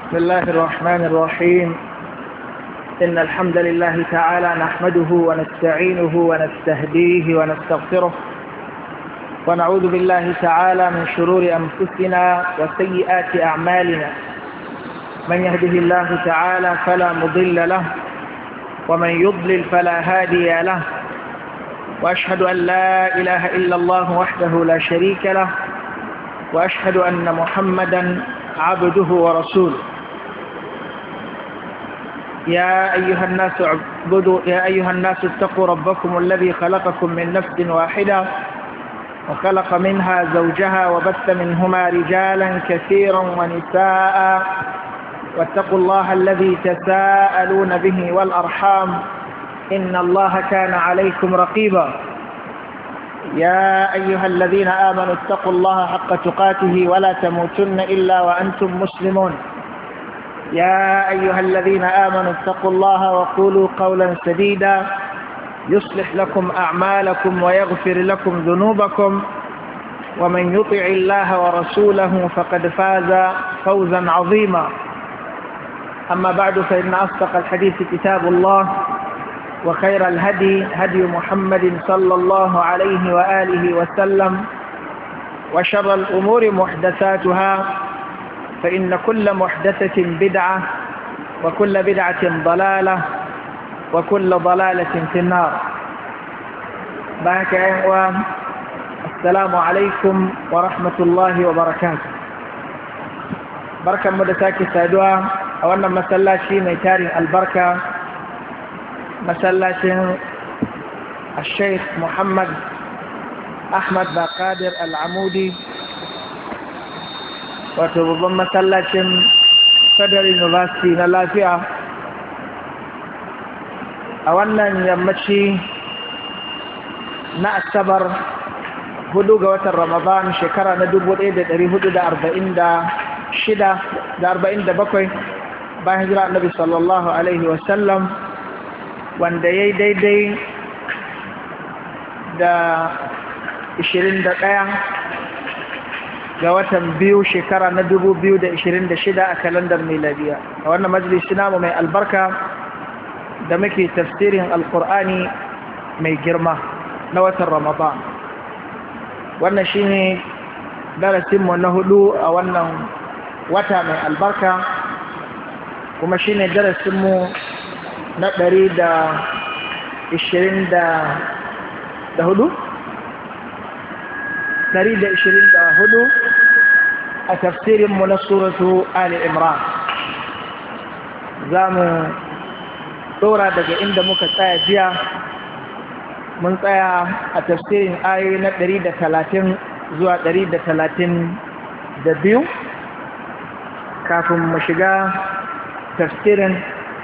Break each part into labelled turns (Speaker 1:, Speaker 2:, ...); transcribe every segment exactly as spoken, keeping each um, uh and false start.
Speaker 1: بسم الله الرحمن الرحيم. إن الحمد لله تعالى نحمده ونستعينه ونستهديه ونستغفره ونعوذ بالله تعالى من شرور أنفسنا وسيئات أعمالنا. من يهده الله تعالى فلا مضل له ومن يضلل فلا هادي له، وأشهد أن لا إله إلا الله وحده لا شريك له، وأشهد أن محمدا عبده ورسوله. يا أيها الناس اعبدوا يا أيها الناس اتقوا ربكم الذي خلقكم من نفس واحدة وخلق منها زوجها وبث منهما رجالا كثيرا ونساء، واتقوا الله الذي تساءلون به والأرحام إن الله كان عليكم رقيبا. يا أيها الذين آمنوا اتقوا الله حق تقاته ولا تموتن إلا وأنتم مسلمون. يا أيها الذين آمنوا اتقوا الله وقولوا قولا سديدا يصلح لكم أعمالكم ويغفر لكم ذنوبكم، ومن يطع الله ورسوله فقد فاز فوزا عظيما. أما بعد، فإن أصدق الحديث كتاب الله، وخير الهدي هدي محمد صلى الله عليه وآله وسلم، وشر الأمور محدثاتها، فإن كل محدثة بدعة وكل بدعة ضلالة وكل ضلالة في النار. السلام عليكم ورحمة الله وبركاته. بركة مدتاك سادوا أولا مسلاشي ميتاري البركة، مسلاشي الشيخ محمد أحمد باقادر العمودي، wato babban masallacin Federal University na lafiya, a wannan yammaci na Asabar hudu ga watan Ramadan shekara na dubu ɗaya da ɗari hudu da arba'in da shida da arba'in da bakwai bayan hijira Annabi sallallahu alaihi wasallam, wanda ya yi daidai da ishirin da ɗaya ga watan biyu shekara na dubu biyu da ishirin da shida a kalandar miladiya. A wannan majalisi namu mai albarka da muke tafsirin alkur'ani mai girma na watan Ramadan. Wannan shine darasinmu na hudu a wannan wata mai albarka, kuma shine darasinmu na ɗari da ishirin da hudu ɗari da ishirin da hudu a tafsirinmu na suratu Ali Imran. Za mu ɗora daga inda muka tsaya jiya. Mun tsaya a tafsirin ayoyi na ɗari da talatin zuwa ɗari da talatin da biyu. Kafin mu shiga tafsirin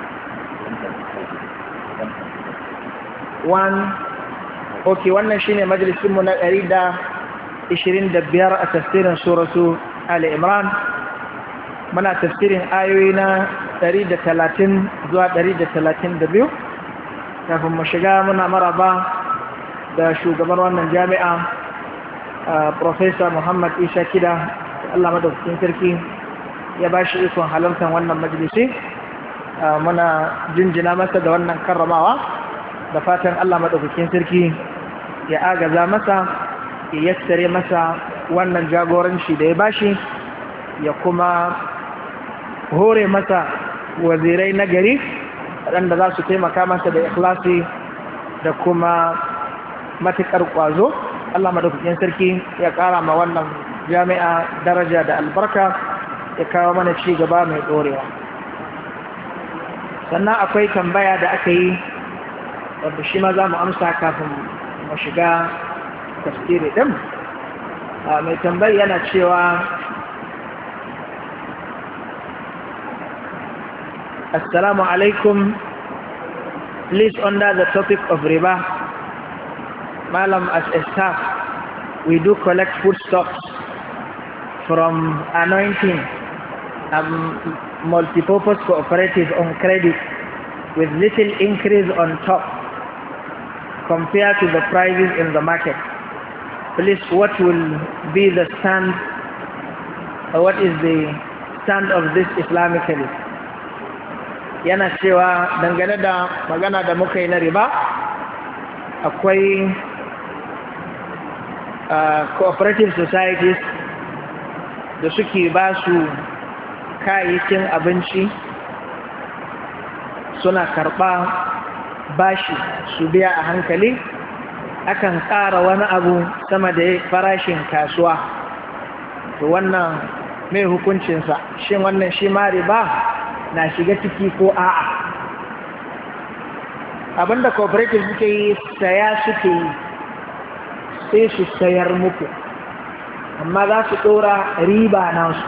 Speaker 1: one ok wannan shine majalisinmu na ɗari da ishirin da biyar a tafsirin suratu Ali Imran. Muna tafsirin ayoyi na ɗari da talatin zuwa ɗari da talatin da biyu. Kafin mu shiga, muna maraba da shugaban wannan jami'a, Professor Muhammad Isa Kida. Allah madaukakin sarki ya ba shi ikon halartar wannan majalisi. Muna jinjina masa da wannan karramawa, da fatan Allah madaukakin sarki ya agaza masa, ya yassare masa wannan jagoranci da ya bashi, ya kuma hore masa wazirai na gari waɗanda za su taimaka masa da ikhlasi da kuma matuƙar ƙwazo. Allah madaukakin sarki ya ƙara ma wannan jami'a daraja da albarka, ya kawo mana ci gaba mai ɗorewa. Sannan akwai tambaya da aka yi wadda shi ma za mu amsa kafin mu shiga tafsiri ɗin. Mai tambayi yana cewa, Assalamu alaikum, please, under the topic of riba, Malam, as a staff, we do collect foodstuffs from Anointing, a multipurpose cooperative on credit with little increase on top compared to the prices in the market. Please, what will be the stand, or what is the stand of this Islamically. Yana cewa dangane da magana da muka yi na riba, akwai uh, cooperative societies da suke ba su kayayyakin abinci suna karɓa bashi su biya a hankali, akan ƙara wani abu sama da farashin kasuwa. To wannan mai hukuncinsa, shin wannan shi ma riba na shiga ciki ko a'a? Abinda cooperative suke yi, saya suke yi sai su sayar muku, amma za su ɗora riba nasu,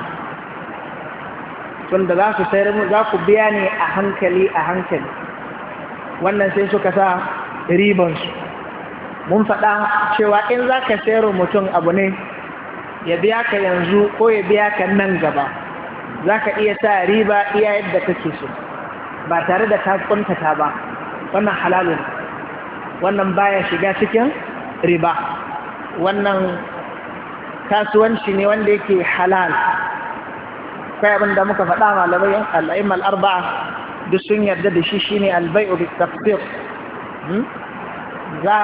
Speaker 1: tunda za su sayar muku, za ku biya ne a hankali a hankali. Wannan sai suka sa ribansu. Mun faɗa cewa in za ka sayar mutum abu ne ya biya ka yanzu ko ya biya ka nan gaba, za ka iya sa riba iya yadda kake so ba tare da ka kuntata ba. Wannan halalun, wannan baya shiga cikin riba. Wannan kasuwanci ne wanda yake halal. Kai abin da muka faɗa malamai al'aimal arba'a duk sun yarda da shi, shine albai'u bi tafsir. Za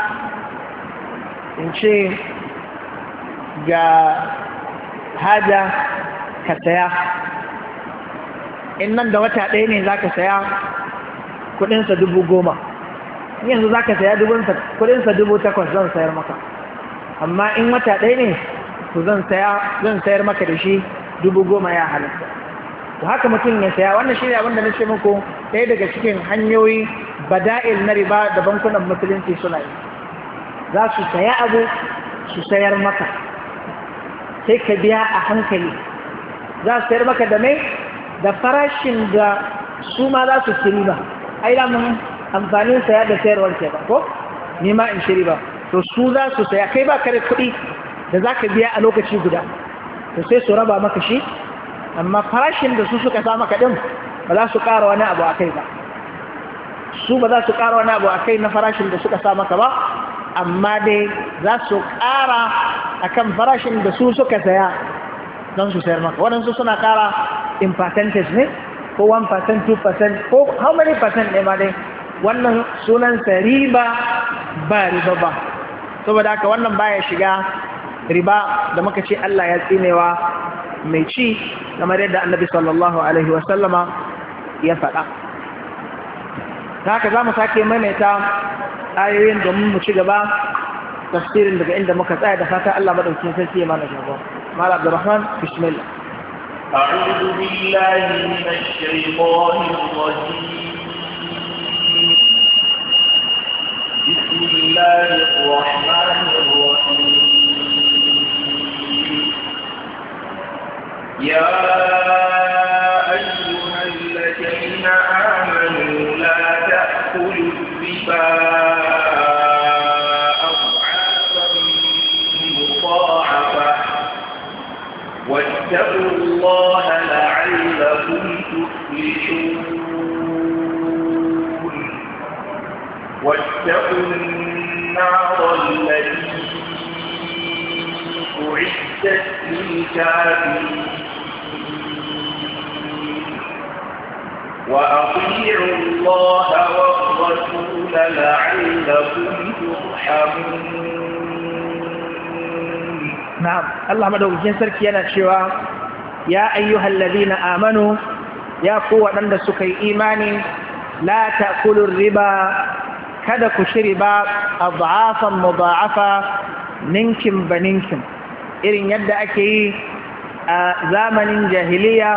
Speaker 1: in ce ga haja ka saya, in nan da wata ɗaya ne za ka saya kudinsa dubu goma, yanzu za ka saya kudinsa dubu takwas zan sayar maka, amma in wata ɗaya ne to zan sayar maka da shi dubu goma ya halatta. to haka mutum ya saya. Wannan shi ne abinda na ce muku ɗaya daga cikin hanyoyi bada'il na riba da bankunan musulunci suna yi. Za su saya abu su sayar maka, sai ka biya a hankali. Za su sayar maka da mai da farashin da su ma za su ci riba. Ai da mun amfanin saya da sayarwar ke ba ko ni ma in ci riba, to su za su saya, kai ba kare kuɗi da za ka biya a lokaci guda, to sai su raba maka shi, amma farashin da su suka sa maka ɗin ba za su ƙara wani abu a kai ba. Su ba za su ƙara wani abu a kai na farashin da suka sa maka ba, amma dai za su ƙara a kan farashin da su suka saya don su sayar maka. Waɗansu suna ƙara in percentage ne, ko one percent, two percent, ko how many percent ne ma dai. Wannan sunansa riba ba riba ba. Saboda haka wannan baya shiga riba da muka ce Allah ya tsinewa mai ci, kamar yadda Annabi sallallahu alaihi wasallama ya faɗa. haka za mu sake maimaita ayoyin domin mu ci gaba tafsirin daga inda muka tsaya, da fata Allah madaukakin sarki ya mana jagora. Malam Abdurrahman, bismillah.
Speaker 2: أعوذ بالله من الشيطان الرجيم. بسم الله الرحمن الرحيم. يا أيها الذين آمنوا لا تأكلوا الربا أضعافا مضاعفة واتقوا الله لعلكم تفلحون. واتقوا النار التي أعدت للكافرين. وأطيعوا الله والرسول لعلكم ترحمون.
Speaker 1: نعم، الله مدوكين سركي yana cewa ya ayyuhal ladina amanu, ya ku waɗanda suka yi imani, la ta'kulur riba, kada ku ci riba adhafan mudha'afa, ninkin baninkin, irin yadda ake yi a zamanin jahiliya.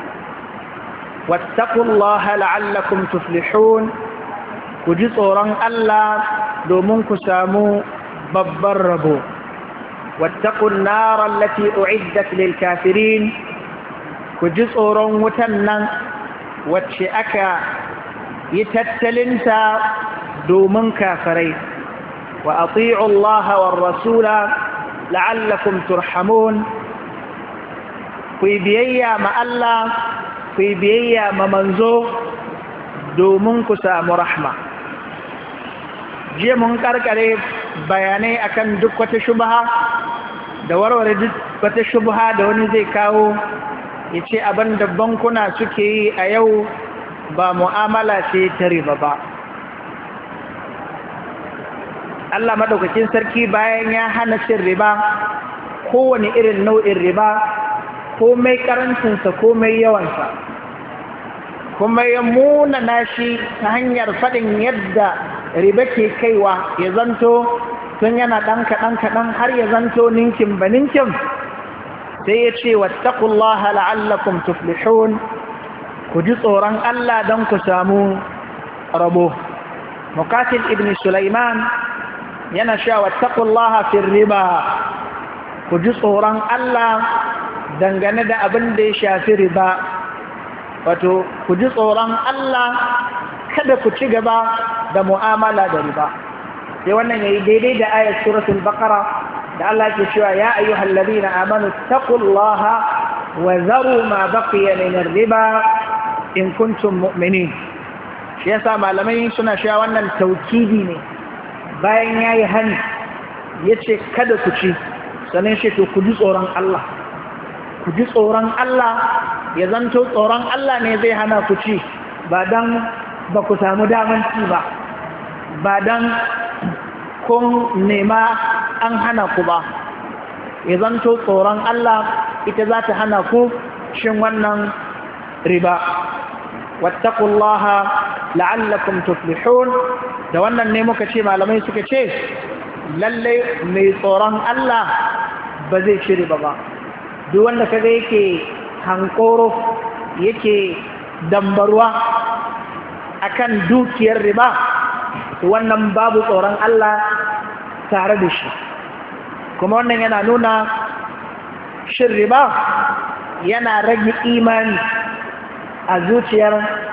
Speaker 1: wattaqullaha la'allakum tuflihun, ku ji tsoron Allah domin ku samu babbar rabo. wattaqun nar allati u'iddat lil kafirin, ku ji tsoron wutan nan wacce aka yi tattalinta domin kafirai. wa ati'u Allah war rasula la'allakum turhamun, ku biyayya ma Allah, ku biyayya ma manzo domin ku samu rahma. jiya mun karkare bayanai akan duk wata shubha da warware duk wata shubha da wani zai kawo ya ce abin da bankuna suke yi a yau ba mu'amala ce ta riba ba. Allah maɗaukakin sarki bayan ya hana cin riba, kowane irin nau'in riba, komai karancinsa komai yawansa, kuma ya munana shi ta hanyar faɗin yadda riba ke kaiwa ya zanto tun yana ɗan kaɗan-kaɗan har ya zanto ninkin ba ninkin, sai ya ce wattaqullaha la'allakum tuflihun, ku ji tsoron Allah don ku samu rabo. Muqatil ibn Sulaiman yana sha wattaqullaha fil riba, ku ji tsoron Allah dangane da abin da ya shafi riba, wato ku ji tsoron Allah kada ku ci gaba da mu'amala da riba. sai wannan yayi daidai da ayat suratul baqara da Allah ke cewa ya ayyuhal ladina amanu taqullaha wa zaru ma baqiya min ar-riba in kuntum mu'minin. shi yasa malamai suna cewa wannan taukidi ne bayan yayi hani yace kada ku ci sannan shi to ku ji tsoron Allah ku ji tsoron Allah ya zanto tsoron Allah ne zai hana ku ci ba dan ba ku samu daman ci ba ba dan kun nema an hana ku ba ya zanto tsoron Allah ita za ta hana ku shin wannan riba. wattaqullaha la'allakum tuflihun da wannan ne muka ce malamai suka ce lalle mai tsoron Allah ba zai ci riba ba. duk wanda kaga yake hankoro yake dambarwa akan dukiyar riba wannan babu tsoron Allah tare da shi. kuma wannan yana nuna shin riba yana rage imani a zuciyar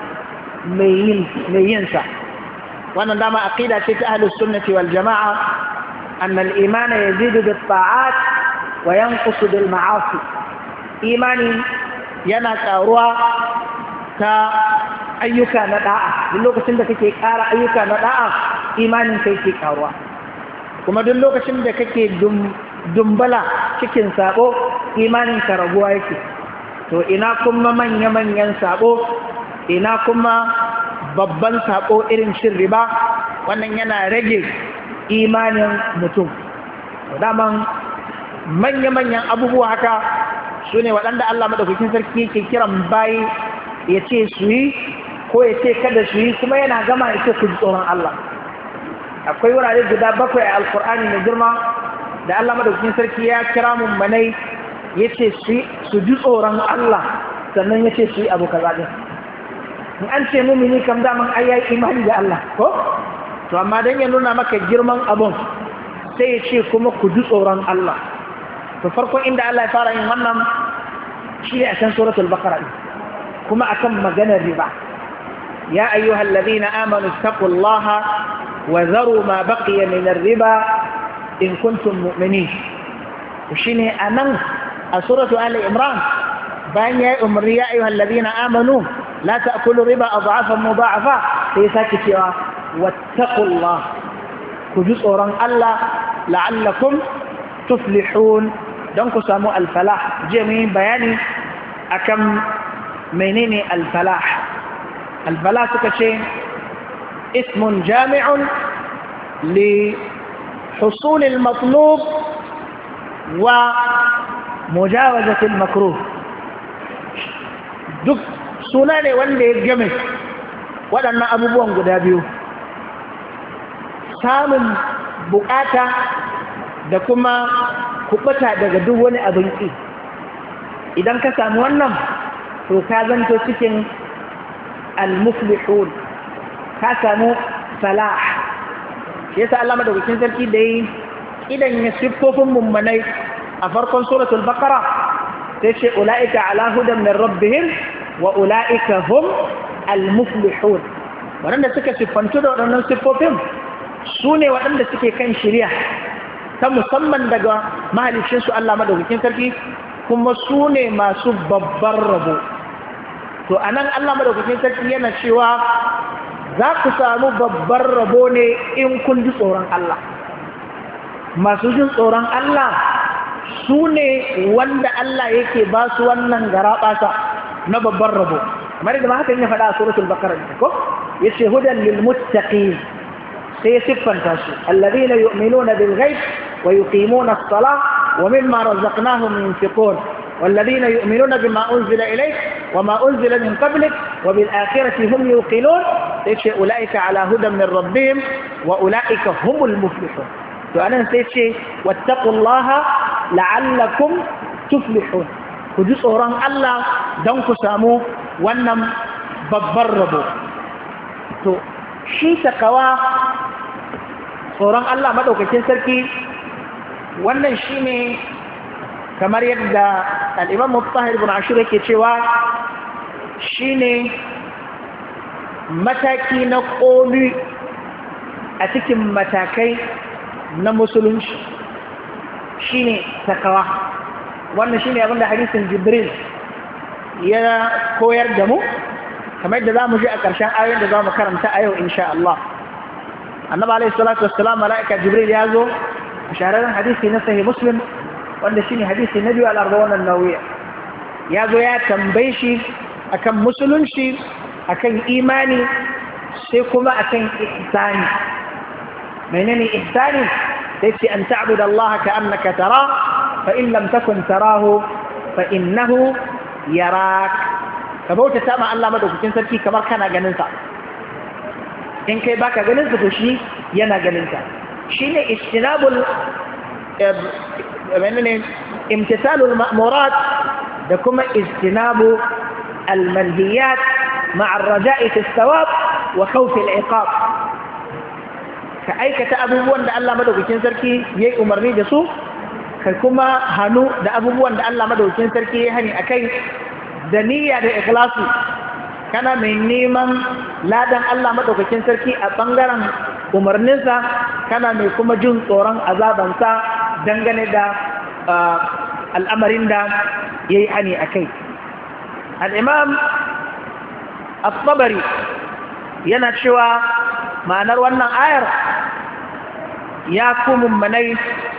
Speaker 1: mai yinsa. wannan dama aqida ce ta ahlus sunnati wal jama'a anna al iman yazidu bit ta'at wa yanqusu bil ma'asi. imani yana karuwa ta ayyuka na da'a. duk lokacin da kake ƙara ayyuka na da'a imanin kai ke karuwa. kuma duk lokacin da kake dumbala cikin sabo imanin ka raguwa yake. to ina kuma manya-manyan sabo ina kuma babban sabo irin shin riba wannan yana rage imanin mutum. daman manya-manyan abubuwa haka su ne waɗanda Allah maɗaukakin sarki ke kiran bayi ya ce su yi ko ya ce kada su yi kuma yana gama ya ce ku ji tsoron Allah. akwai wurare guda bakwai a alkur'ani mai girma da Allah maɗaukakin sarki ya kira mummanai ya ce su ji tsoron Allah sannan ya ce su yi abu kaza ɗin. in an ce mumini kam daman ai yayi imani da Allah ko to amma dan ya nuna maka girman abun sai ya ce kuma ku ji tsoron Allah. to farkon inda Allah ya fara yin wannan shi ne a kan suratul baqara kuma akan maganar riba. ya ayyuhal ladina amanu taqullaha wa zaru ma baqiya min ar-riba in kuntum mu'minin. shine anan a suratul ali imran bayan ya umri ya ayyuhal ladina amanu la ta'kulu riba adhafan mudha'afa sai sake cewa wattaqullah ku ji tsoron Allah la'allakum tuflihun don ku samu alfalah. je mu bayani akan menene alfalah. alfalah suka ce ismun jami'un li husul al-matlub wa mujawazat al-makruh. duk suna ne wanda ya game waɗannan abubuwan guda biyu, samun bukata da kuma kubuta daga duk wani abin ƙi. idan ka samu wannan to ka zanto cikin al-muflihun, ka samu falah. shi yasa Allah madaukakin sarki da yi idan ya siffofin mummanai a farkon suratul baqara sai ce ula'ika ala hudan min rabbihim wa ula'ika hum al-muflihun. waɗanda suka siffantu da waɗannan siffofin su ne waɗanda suke kan shirya ta musamman daga mahalicinsu Allah madaukakin sarki kuma su ne masu babbar rabo. to anan Allah madaukakin sarki yana cewa za ku samu babbar rabo ne in kun ji tsoron Allah. masu jin tsoron Allah su ne wanda Allah yake ba su wannan garaɓasa na babban rabo kamar da ma haka ya faɗa a suratul baqara ko yace hudan lil muttaqin sai ya siffanta su alladhina yu'minuna bil ghaib wa yuqimuna as-salah wa mimma razaqnahum yunfiqun والذين يؤمنون بما أنزل إليك وما أنزل من قبلك وبالآخرة هم يوقنون أولئك على هدى من ربهم وأولئك هم المفلحون فأنا سيتشي واتقوا الله لعلكم تفلحون كجزء ران الله دونك سامو ونم ببربو تو شي تقوى tsoron Allah madaukakin sarki wannan shine kamar yadda al-Imam Mutahhir ibn Ashur yake cewa shine mataki na koli a cikin matakai na musulunci shine takawa wannan shine abinda hadisin Jibril ya koyar da mu kamar yadda zamu ji a ƙarshen ayoyin da zamu karanta a yau insha Allah annabi alayhi salatu wassalam malaika Jibril ya zo a shahararren hadisi na sahih Muslim wanda shine hadisi na biyu al-arba'un an-nawawiyya ya zo ya tambaye shi akan musulunci akan imani sai kuma akan ihsani menene ihsani sai ce an ta'budu Allah ka'annaka tara fa in lam takun tarahu fa innahu yarak ka bauta ta ma Allah madaukakin sarki kamar kana ganin sa in kai baka ganin sa to shi yana ganin ka shine istinabul menene imtisalul ma'murat da kuma istinabu al-manhiyat ma'a ar-raja'i fi ath-thawab wa khawf al-iqab ka aikata abubuwan da Allah madaukakin sarki yayi umarni da su kai kuma hanu da abubuwan da Allah madaukakin sarki yayi hani akai da niyya da ikhlasi kana mai neman ladan Allah madaukakin sarki a bangaren umarninsa kana mai kuma jin tsoron azabansa dangane da al'amarin da ya yi hani a kai al'imam al-tabari yana cewa ma'anar wannan ayar ya ku mummanai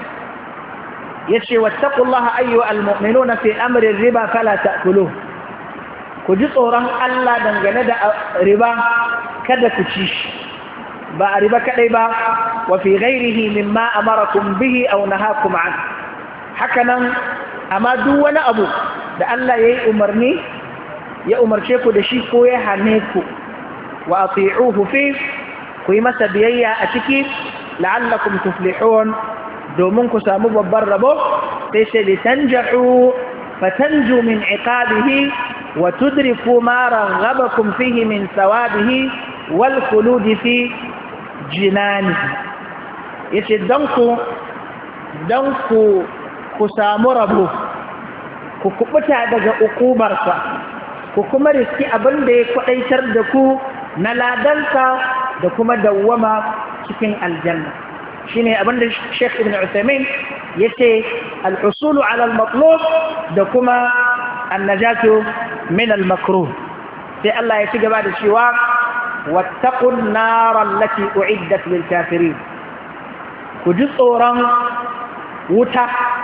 Speaker 1: ya ce wattaqullaha ayyuha al-mu'minuna fi amri riba fala ta'kuluhu ku ji tsoron Allah dangane da riba kada ku ci shi ba a riba kadai ba wa fi ghairihi mimma amarakum bihi aw nahakum an hakanan amma duk wani abu da Allah yayi umarni ya umarce ku da shi ko ya hane ku wa ati'uhu fi ku yi masa biyayya a ciki la'allakum tuflihun domin ku samu babban rabo sai sai litanjahu fatanju min iqabihi wa tudriku ma raghabakum fihi min thawabihi wal khulud fi jinanihi yace dan ku dan ku ku samu rabo ku kubuta daga ukubarsa ku kuma riski abin da ya kwadaitar da ku na ladansa da kuma dawwama cikin aljanna shine abin da Sheikh Ibn Uthaymeen yace al-husulu ala al-matlub da kuma an-najatu min al-makruh sai Allah ya ci gaba da cewa wattaqun nar allati u'iddat lil kafirin ku ji tsoron wuta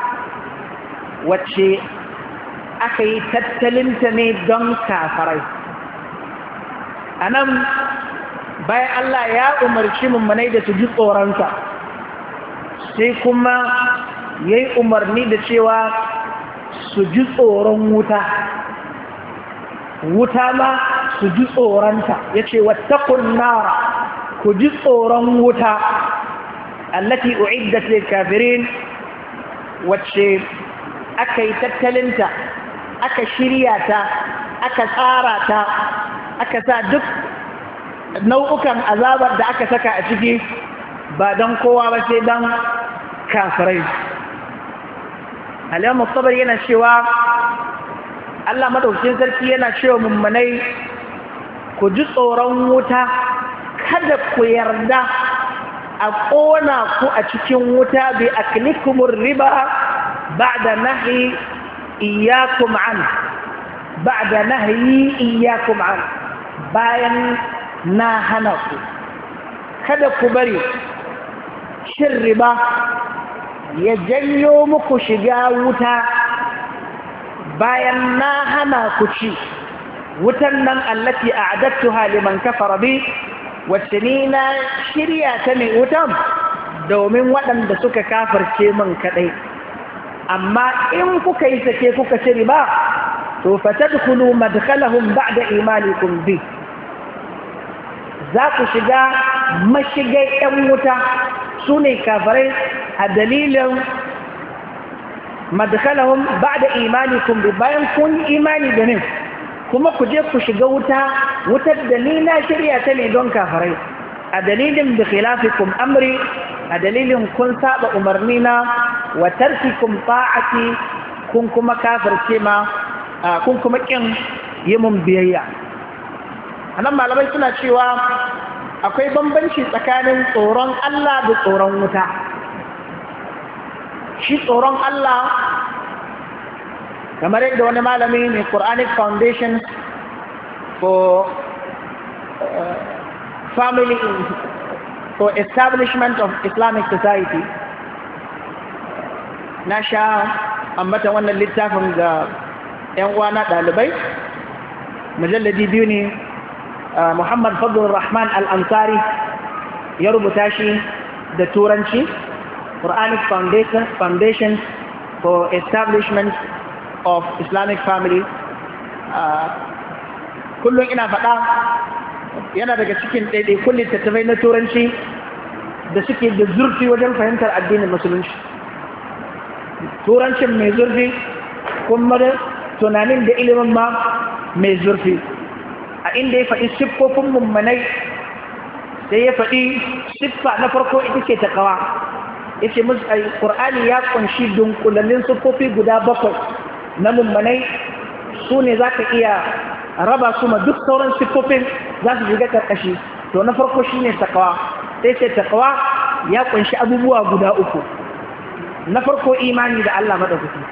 Speaker 1: wacce aka yi tattalinta ne don kafarai a nan bayan Allah ya umarci mummunai da su ji tsoronsa sai kuma ya yi umarni da cewa su ji tsoron wuta wuta ma su ji tsoronta ya ce wattakun nara ku ji tsoron wuta allati u'iddat lil kafirin wacce aka yi tattalinta aka shirya ta aka tsara ta aka sa duk nau'ukan azabar da aka saka a ciki ba don kowa ba sai don kafirai Al-Imam At-Tabari yana cewa Allah madaukakin sarki yana cewa mummunai ku ji tsoron wuta kada ku yarda a ƙona ku a cikin wuta bi aklikumur riba ba'da nahyi iyyakum an ba'da nahyi iyyakum an bayan na hana ku kada ku bari cin riba ya janyo muku shiga wuta bayan na hana ku ci wutan nan allati a'adattuha liman kafara bi wacce ni na shirya ta ne wutan domin waɗanda suka kafirce min kaɗai amma in kuka yi sake kuka ci riba to fatadkhulu madkhalahum ba'da imanikum bi za ku shiga mashigai ɗan wuta su ne kafirai a dalilin madkhalahum ba'da imanikum bi bayan kun imani da ni kuma ku je ku shiga wuta wutar da ni na shirya ta ne don kafirai a dalilin bi khilafikum amri a dalilin kun saba umarni na wa tarkikum ta'ati kun kuma kafirce ma kun kuma kin yi mun biyayya anan malamai suna cewa akwai bambanci tsakanin tsoron Allah da tsoron wuta shi tsoron Allah kamar yadda wani malami mai Quranic Foundation for uh, Family for Establishment of Islamic Society na sha ambata wannan littafin ga 'yan uwana ɗalibai mujalladi biyu ne Muhammad Fadlur Rahman Al-Ansari ya rubuta shi da turanci Quranic Foundation, Foundation for Establishment of Islamic Family kullum ina faɗa yana daga cikin ɗaiɗaikun littattafai na turanci da suke da zurfi wajen fahimtar addinin musulunci turancin mai zurfi kuma da tunanin da ilimin ma mai zurfi a inda ya faɗi siffofin mummanai sai ya faɗi siffa na farko ita ce ta kawa ya ce ƙur'ani ya ƙunshi dunkulallin siffofi guda bakwai na mummanai su ne za ka iya raba su ma duk sauran siffofin za su shiga ƙarƙashi to na farko shi ne takawa sai ce takawa ya ƙunshi abubuwa guda uku na farko imani da Allah maɗaukaki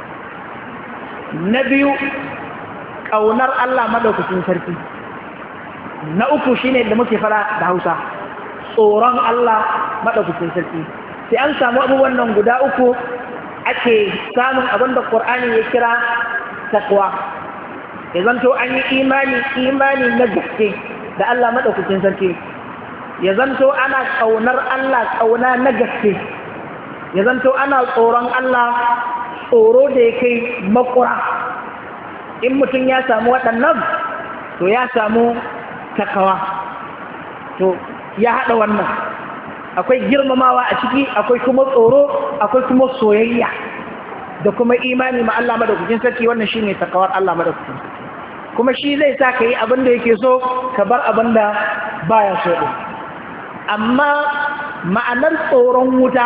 Speaker 1: na biyu ƙaunar Allah maɗaukakin sarki na uku shi ne da muke fara da hausa tsoron Allah maɗaukakin sarki sai an samu abubuwan nan guda uku ake samun abin da ƙur'ani ya kira takwa ya zanto an yi imani imani na gaske da Allah maɗaukakin sarki ya zanto ana ƙaunar Allah ƙauna na gaske ya zanto ana tsoron Allah tsoro da ya kai makura in mutum ya samu waɗannan to ya samu takawa to ya haɗa wannan akwai girmamawa a ciki akwai kuma tsoro akwai kuma soyayya da kuma imani ma Allah madaukakin sarki wannan shine takawar Allah madaukakin sarki kuma shi zai sa ka yi abin da yake so ka bar abin da baya so din amma ma'anar tsoron wuta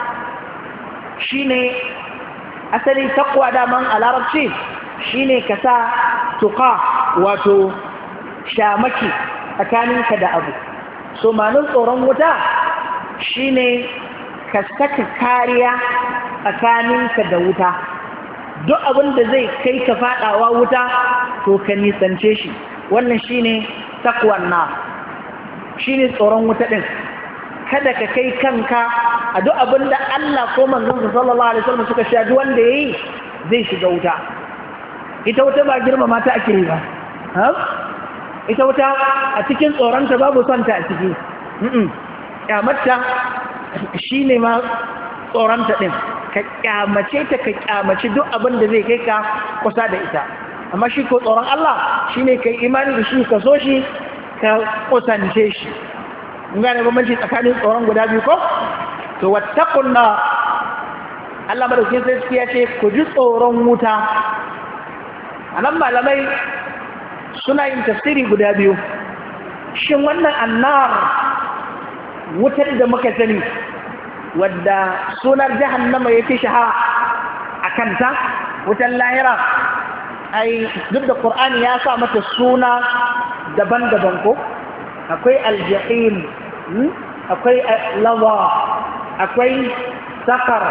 Speaker 1: shine asali takwa daman a larabci shine ka sa tuqa wato shamaki tsakaninka da abu so ma'anar tsoron wuta shine ka saka kariya tsakaninka da wuta duk abin da zai kai ka fadawa wuta to ka nisance shi wannan shine takwan na shine tsoron wuta din kada ka kai kanka a duk abin da Allah ko manzon sallallahu alaihi wasallam suka sha duk wanda yayi zai shiga wuta ita wuta ba girmama ta ake yi ba ha ita wuta a cikin tsoronta babu son ta a ciki kyamata shi ne ma tsoronta ɗin ka kyamace ta ka kyamace duk abin da zai kai ka kusa da ita amma shi ko tsoron Allah shi ne ka yi imani da shi ka so shi ka kusance shi gane bambanci tsakanin tsoron guda biyu ko to wattaqun na Allah madaukakin sarki ya ce ku ji tsoron wuta anan malamai suna yin tafsiri guda biyu shin wannan annar wutar da muka sani wadda sunar jahannama ya fi shahara a kanta wutar lahira ai duk da ƙur'ani ya sa mata suna daban-daban ko akwai aljahim akwai lawa akwai sakar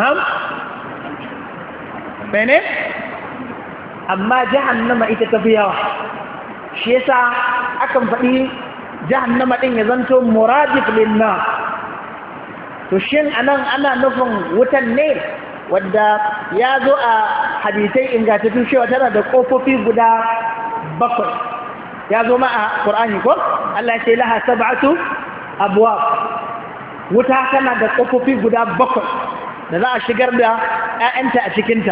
Speaker 1: mene amma jahannama ita ta fi yawa shi yasa akan faɗi jahannama ɗin ya zanto muradif linna to shin anan ana nufin wutan ne wadda ya zo a hadisai ingantattu cewa tana da ƙofofi guda bakwai ya zo ma a ƙur'ani ko Allah ya ce laha sab'atu abwab wuta tana da ƙofofi guda bakwai da za a shigar da ƴaƴanta a cikinta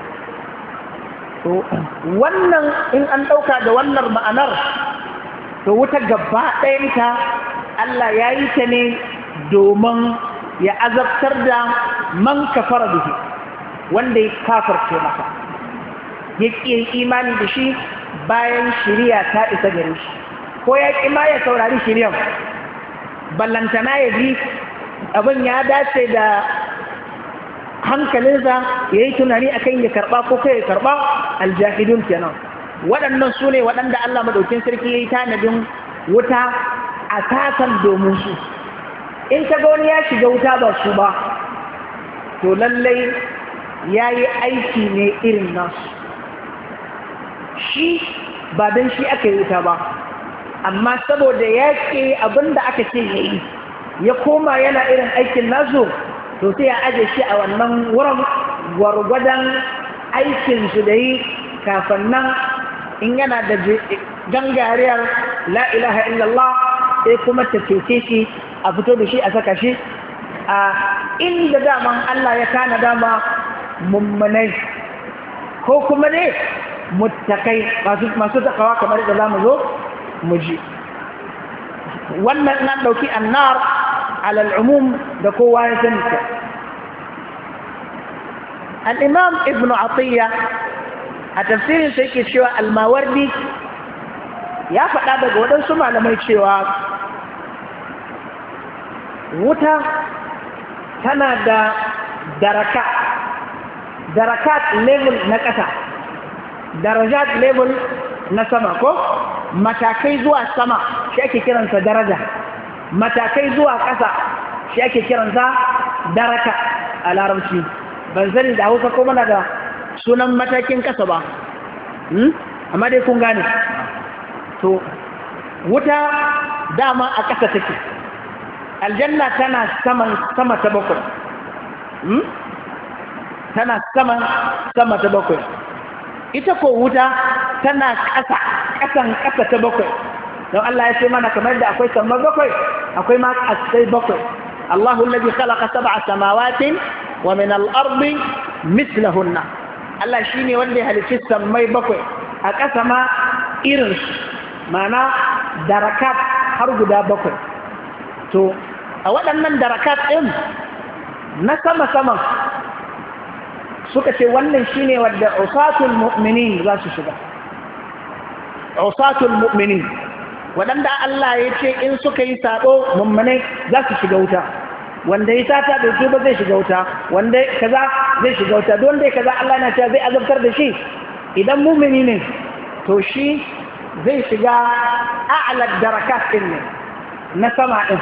Speaker 1: to wannan in an ɗauka da wannan ma'anar to wuta gaba ɗayanta Allah ya yi ta ne domin ya azabtar da man kafara bihi wanda ya kafarce masa ya ƙi imani da shi bayan shiriya ta isa gare shi ko ya ƙi ma ya saurari shiriyan ballantana ya ji abin ya dace da hankalinsa ya yi tunani akan ya karɓa ko kai ya karɓa aljahidun kenan waɗannan su ne waɗanda Allah madaukin sarki ya yi tanadin wuta a takan domin su in ka ga wani ya shiga wuta ba su ba to lallai ya yi aiki ne irin nasu shi ba don shi aka yi wuta ba amma saboda ya ke abinda aka ce ya yi ya koma yana irin aikin nasu to sai ya aje shi a wannan wurin gwargwadon aikinsu da yi kafin nan in yana da gangariyar la ilaha illallah sai kuma ta cece shi a fito da shi a saka shi a inda daman Allah ya kana dama mummunai ko kuma ne muttakai masu takawa kamar da zamu zo mu ji wannan nan dauki annar ala al'umum da kowa ya sani al-imam ibn atiyya a tafsirin sai ke cewa al-mawardi ya faɗa daga waɗansu malamai cewa wuta tana da daraka darakat level na ƙasa darajat level na sama ko matakai zuwa sama shi ake kiransa daraja matakai zuwa ƙasa shi ake kiransa daraka a larabci ban sani da hausa ko mana da sunan matakin ƙasa ba amma dai kun gane to wuta dama a ƙasa take aljanna tana saman sama ta bakwai tana saman sama ta bakwai ita ko wuta tana ƙasa ƙasan ƙasa ta bakwai don Allah ya ce mana kamar da akwai sama bakwai akwai ma ƙasai bakwai Allahu alladhi khalaqa sab'a samawatin wa min al-ardi mithlahunna Allah shine wanda ya halicci sammai bakwai a ƙasa ma irin su ma'ana darakat har guda bakwai to a waɗannan darakat ɗin na sama-saman suka ce wannan shine wadda usatul mu'minin za su shiga usatul mu'minin waɗanda Allah ya ce in suka yi sabo mummunai za su shiga wuta wanda ya sata da tuba zai shiga wuta wanda kaza zai shiga wuta don dai kaza Allah na cewa zai azabtar da shi idan mu'mini ne to shi zai shiga a'la darakat ɗin ne na sama ɗin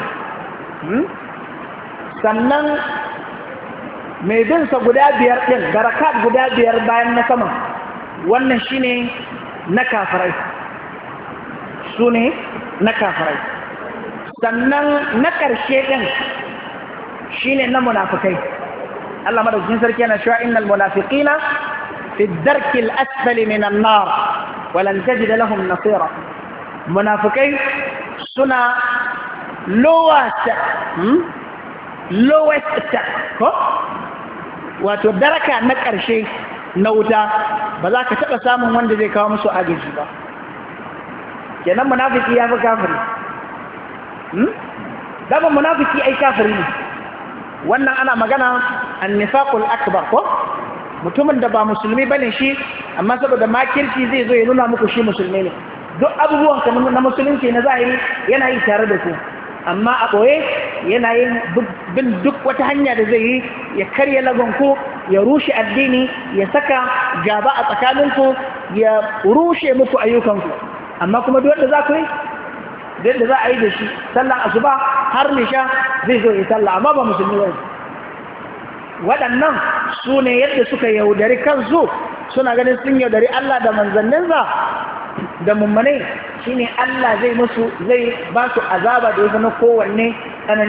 Speaker 1: sannan mai binsa guda biyar ɗin darakat guda biyar bayan na sama wannan shine na kafirai su ne na kafirai sannan na ƙarshe ɗin shine na munafikai Allah madaukakin sarki yana cewa innal munafiqina fi ad-darki al-asfali min an-nar wa lan tajid lahum nasira munafikai suna lowest hmm? lowest ko wato daraka na ƙarshe na wuta ba za ka taɓa samun wanda zai kawo musu agaji ba kenan munafiki ya fi kafiri hmm? daban munafiki ai kafiri ne wannan ana magana annifaqul akbar ko mutumin da ba musulmi bane shi amma saboda makirci zai zo ya nuna muku shi musulmi ne duk abubuwan ka na musulunci na zahiri yana yi tare da ku amma a ɓoye yana yin bin duk wata hanya da zai yi ya karya lagonku ya rushe addini ya saka gaba a tsakaninku ya rushe muku ayyukanku amma kuma duk wanda za ku yi da za a yi da shi sallan asuba har nisha zai zo yi sallah amma ba musulmi ba waɗannan su ne yadda suka yaudari kansu suna ganin sun yaudari Allah da manzanninsa da mummanai shine Allah zai musu zai ba su azaba da ya zama kowanne tsanani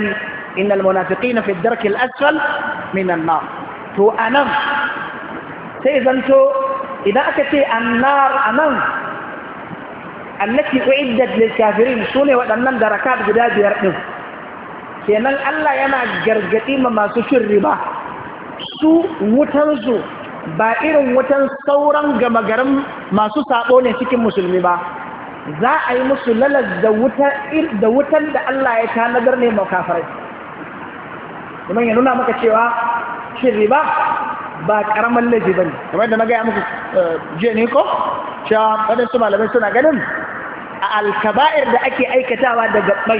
Speaker 1: innal munafiqina fi ad-darki al-asfal min an-nar to anan sai zanto idan aka ce annar anan allati uiddat lil kafirin sune waɗannan darakat guda biyar din kenan Allah yana gargadi ma masu cin riba su wutan su ba irin wutan sauran gama garin masu sabo ne cikin musulmi ba za a yi musu lalas da wutan da Allah ya tanadar ne makafarai kuma ya nuna maka cewa cin riba ba karamin laifi ba ne kamar da na gaya muku jiya ne ko cewa waɗansu malamai suna ganin a alkaba'ir da ake aikatawa da gabbai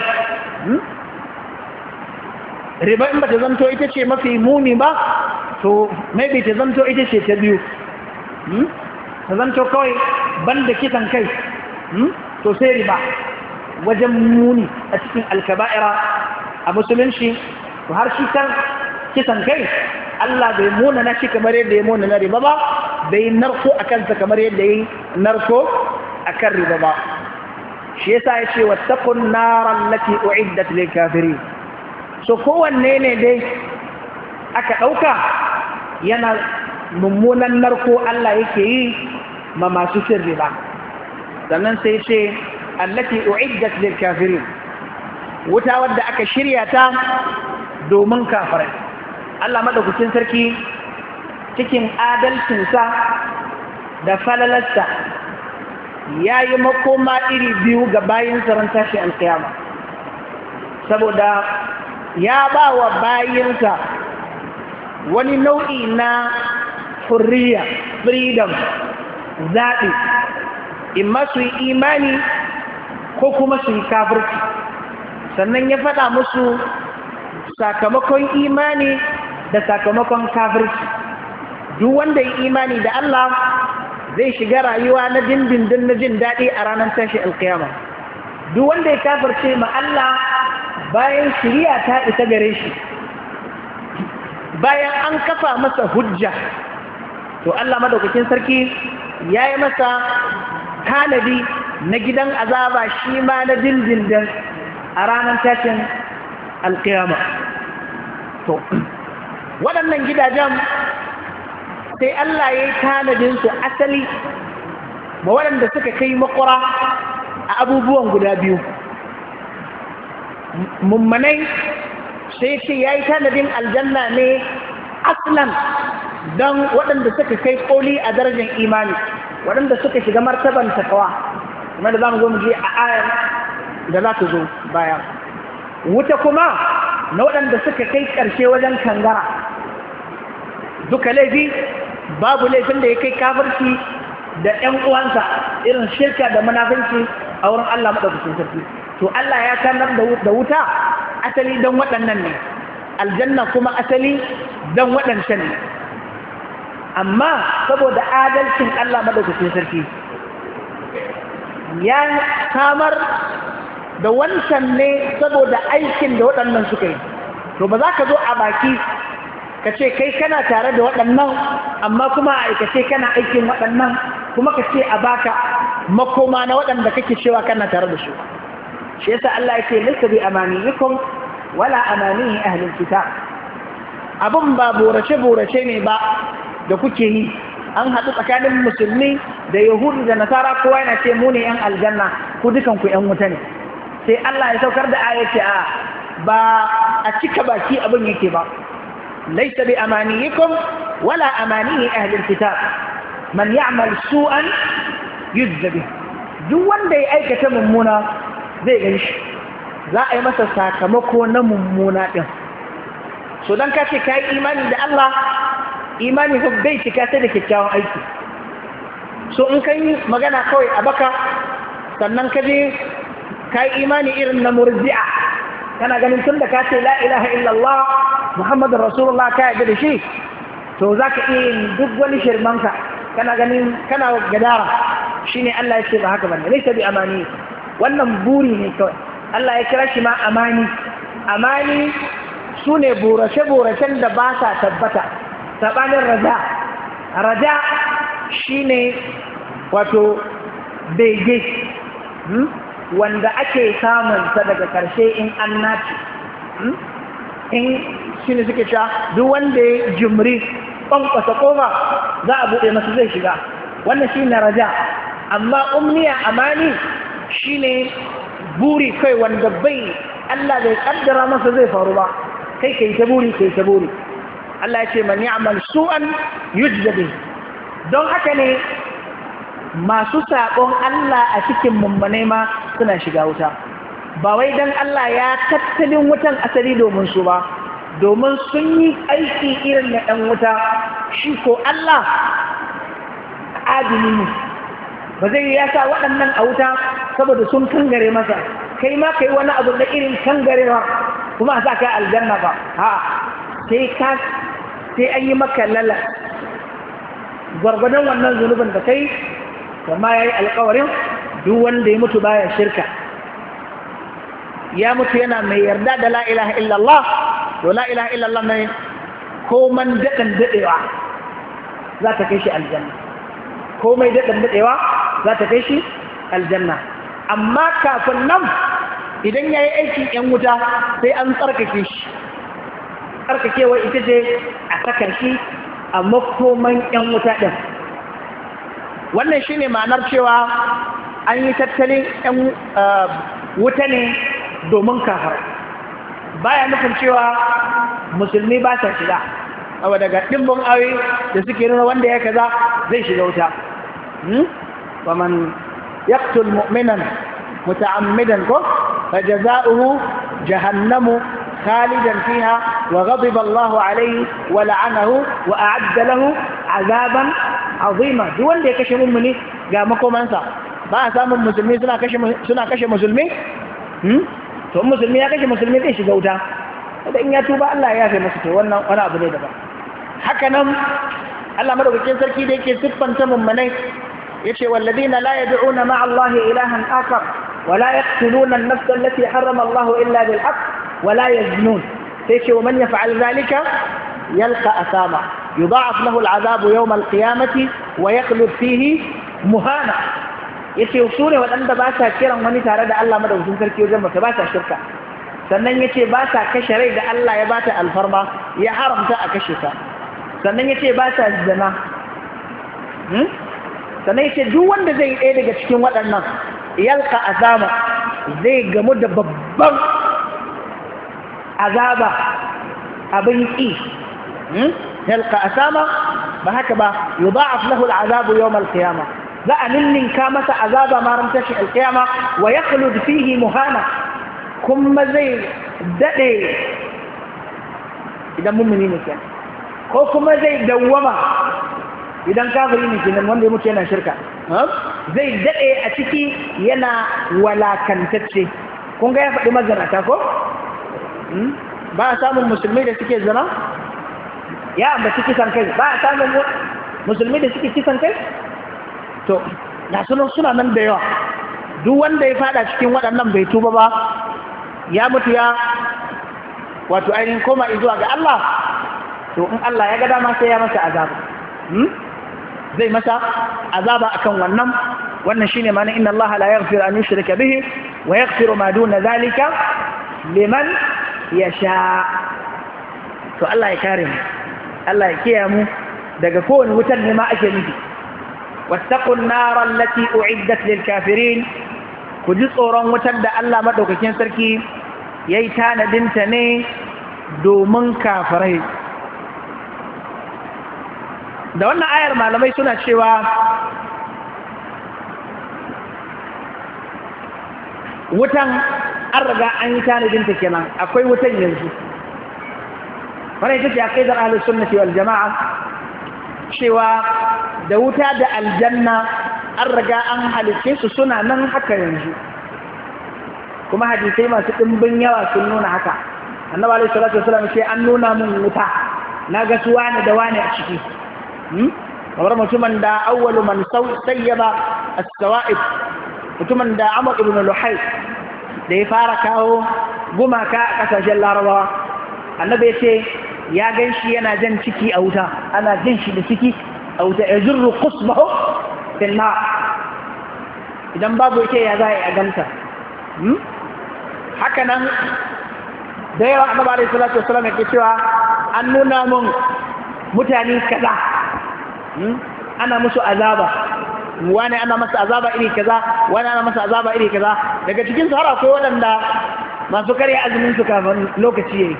Speaker 1: riba in ba ta zanto ita ce mafi muni ba to maybe ta zanto ita ce ta biyu ta zanto kawai banda kisan kai to sai riba wajen muni a cikin alkaba'ira a musulunci to har shi kan kisan kai Allah bai muna na shi kamar yadda ya muna na riba ba bai narko a kansa kamar yadda ya narko a kan riba ba shi yasa ya ce wattaqun naran lati uiddat lil kafirin so kowanne ne dai aka ɗauka yana mummunan narko Allah yake yi ma masu cin riba sannan sai ce allati uiddat lil kafirin wuta wadda aka shirya ta domin kafirai Allah madaukakin sarki cikin adalcinsa da falalarsa yayi makoma iri biyu ga bayin ran tashi alkiyama saboda ya ba wa bayinsa wani nau'i na hurriya freedom zaɓi imma su yi imani ko kuma su yi kafirci sannan ya faɗa musu sakamakon imani da sakamakon kafirci duk wanda yi imani da Allah zai shiga rayuwa na dindindin na jin daɗi a ranar tashi alkiyama duk wanda ya kafirce ma Allah bayan shiriya ta isa gare shi bayan an kafa masa hujja to Allah madaukakin sarki ya yi masa tanadi na gidan azaba shi ma na dindindin a ranar tashin alkiyama to waɗannan gidajen sai Allah ya yi tanadinsu asali ma waɗanda suka kai makura a abubuwan guda biyu mummanai sai ce ya yi tanadin aljanna ne aslan don waɗanda suka kai ƙoli a darajar imani waɗanda suka shiga martaban takawa kuma da za mu zo mu je a ayar da za ta zo baya wuta kuma na waɗanda suka kai ƙarshe wajen kangara duka laifi babu laifin da ya kai kafirci da ‘yan uwansa irin shirka da munafinci a wurin Allah maɗaukacin sarki to Allah ya sanar da wuta asali don waɗannan ne aljanna kuma asali don waɗancan ne amma saboda adalcin Allah maɗaukacin sarki ya samar da wancan ne saboda aikin da waɗannan suka yi to ba za ka zo a baki ka ce kai kana tare da waɗannan amma kuma a aikace kana aikin waɗannan kuma ka ce a baka makoma na waɗanda kake cewa kana tare da su shi yasa Allah yake lissa bi amaniyikum wala amaniyi ahlul kitab abun ba borace borace ne ba da kuke yi an haɗu tsakanin musulmi da yahudu da nasara kowa yana ce mu ne yan aljanna ku dukan ku yan wuta ne sai Allah ya saukar da ayati a ba a cika baki abin yake ba laysa bi amaniyikum wala amaniyi ahlul kitab man ya'mal su'an yujza bih duk wanda ya aikata mummuna zai gani shi za a yi masa sakamako na mummuna din so dan ka ce kai imani da Allah imani ko bai cika sai da kyakkyawan aiki so in kai magana kawai a baka sannan ka je kai imani irin na murji'a kana ganin tun da ka ce la ilaha illallah muhammadur rasulullah ka yarda da shi to zaka iya yin duk wani shirmanka kana ganin kana gadara shine Allah ya ce ba haka bane laysa bi amani wannan buri ne kawai Allah ya kira shi ma amani amani sune burace buracen da ba sa tabbata sabanin raja raja shine wato bege wanda ake samun sa daga karshe in an naci in shi ne suke cewa duk wanda ya jimri ƙwanƙwasa ƙofa za a buɗe masa zai shiga wannan shi na raja amma umniya amani shi ne buri kai wanda bai Allah bai ƙaddara masa zai faru ba kai kai ta buri kai ta buri Allah ya ce man ya'mal su'an yujza bihi don haka ne masu saƙon Allah a cikin mummune ma suna shiga wuta ba wai don Allah ya tattalin wutan asali domin su ba domin sun yi aiki irin na ɗan wuta shi ko Allah adini ne ba zai ya sa waɗannan a wuta saboda sun kangare masa kai ma kai wani abu na irin kangarewa kuma a sa ka aljanna ba ha sai ka sai an yi maka lala gwargwadon wannan zunubin da kai kuma ya yi alkawarin duk wanda ya mutu baya shirka ya mutu yana mai yarda da la ilaha illallah to la ilaha illallah ne ko man daɗin daɗewa za ta kai shi aljanna ko mai daɗin daɗewa za ta kai shi aljanna amma kafin nan idan ya yi aikin ‘yan wuta sai an tsarkake shi tsarkakewa ita ce a saka shi a makoman ‘yan wuta ɗin wannan shi ne ma'anar cewa an yi tattalin ‘yan wuta ne domin kafar baya nufin cewa musulmi ba sa shiga abu daga ɗimbin awi da suke nuna wanda ya kaza zai shiga wuta wa man yaqtul mu'minan muta'ammidan ko fajaza'uhu jahannamu khalidan fiha wa ghadiba Allahu alayhi wa la'anahu wa a'adda lahu 'azaban 'azima duk wanda ya kashe mummuni ga makomansa ba a samun musulmi suna kashe suna kashe musulmi to musulmi ya kashe musulmi zai shiga wuta da in ya tuba Allah ya yafe masa to wannan wani abu ne daban haka nan Allah madaukakin sarki da yake siffanta mummunai yace walladina la yad'una ma'a Allah ilahan akhar wa la yaqtuluna an-nafsa allati harrama Allah illa bil haqq wa la yaznun sai ce man yaf'al dhalika yalqa asama yudha'af lahu al-'adhabu yawm al-qiyamati wa yaqlub fihi muhana yace su ne waɗanda ba sa kiran wani tare da Allah madaukakin sarki wajen baka ba sa shirka sannan yace ba sa kashe rai da Allah ya bata alfarma ya haramta a kashe ta sannan yace ba sa zina hmm sannan yace duk wanda zai ɗaya daga cikin waɗannan yalqa azaba zai gamu da babban azaba abin ƙi hmm yalqa asama ba haka ba yudha'af lahu al'azabu yawm al-qiyamah za a ninninka masa azaba maran tashi alkiyama wa yakhlud fihi muhana kuma zai dade idan mummuni ne kenan ko kuma zai dawwama idan kafiri ne kenan wanda ya mutu yana shirka zai dade a ciki yana walakantacce kun ga ya faɗi mazanata ko ba a samun musulmi da suke zina ya ambaci kisan kai ba a samun musulmi da suke kisan kai to na sunan suna nan da yawa duk wanda ya fada cikin waɗannan bai tuba ba ya mutu ya wato ainihin koma zuwa ga Allah to in Allah ya ga dama sai ya masa azaba zai masa azaba akan wannan wannan shine ma'ana inna Allah la yaghfiru an yushraka bihi wa yaghfiru ma duna zalika liman yasha to Allah ya kare mu Allah ya kiyaye mu daga kowane wutar ne ma ake nufi واتقوا النار التي أعدت للكافرين كجي tsoron wutar da Allah madaukakin sarki yayi tanadin ta ne domin kafirai da wannan ayar malamai suna cewa wutan an riga an yi tanadin ta kenan akwai wutan yanzu wannan ita ce aqidar ahlus sunnah wal jamaa cewa da wuta da aljanna an riga an halice su suna nan haka yanzu kuma hadisai masu ɗimbin yawa sun nuna haka annabi alaihi salatu wasallam sai an nuna mun wuta na ga su wani da wani a ciki kamar mutumin da awwalu man sayyaba as-sawa'ib mutumin da Amr ibn Luhay da ya fara kawo gumaka a kasashen Larabawa annabi ya ce ya gan shi yana jan ciki a wuta ana jan shi da ciki a wuta ya zurru kusbahu finna idan babu yake ya za a ganta haka nan da yawa annabi alaihi salatu wasallam yake cewa an nuna mun mutane kaza ana musu azaba wani ana masa azaba iri kaza wani ana masa azaba iri kaza daga cikin su har akwai waɗanda masu karya azumin su kafin lokaci yayi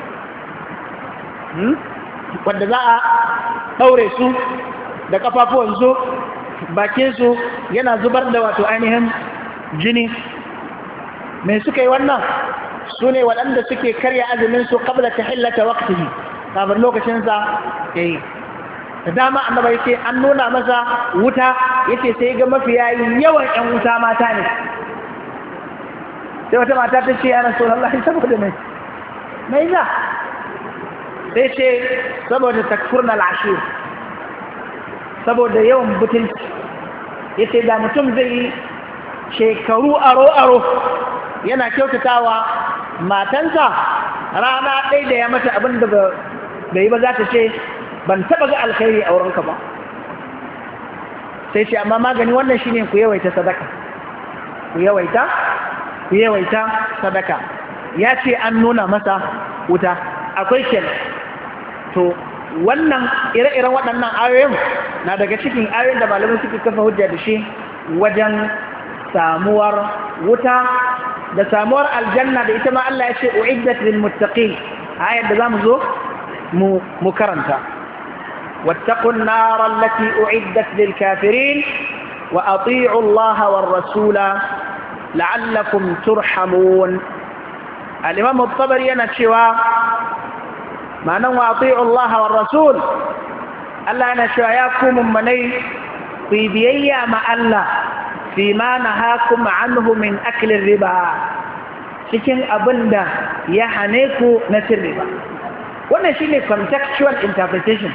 Speaker 1: wanda za a ɗaure su da kafafuwansu bakinsu yana zubar da wato ainihin jini mai suka yi wannan su ne waɗanda suke karya azuminsu kabla ta hillata waktihi kafin lokacinsa ya yi da dama annaba yake an nuna masa wuta yake sai ga mafiya yawan 'yan wuta mata ne sai wata mata ta ce ya rasu Allah saboda mai mai za sai ce saboda takfurna al'ashir saboda yawan butunci yace da mutum zai yi shekaru aro-aro yana kyautatawa matansa rana ɗaya da ya mata abin da bai yi ba za ta ce ban taɓa ga alkhairi a wurinka ba sai ce amma magani wannan shine ku yawaita sadaka ku yawaita ku yawaita sadaka ya ce an nuna masa wuta akwai kenan to wannan ire-iren waɗannan ayoyin na daga cikin ayoyin da malamai suke kafa hujja da shi wajen samuwar wuta da samuwar aljanna da ita ma Allah ya ce uiddat lil muttaqin ayat da zamu zo mu mu karanta wattaqun nar allati uiddat lil kafirin wa ati'u Allah war rasula la'allakum turhamun al-imam at-tabari yana cewa ma'anan wa ati'u Allah war rasul Allah yana cewa ya ku mummunai ku biyayya ma Allah fi ma nahakum anhu min akli riba cikin abinda ya hane ku na cin riba wannan shine contextual interpretation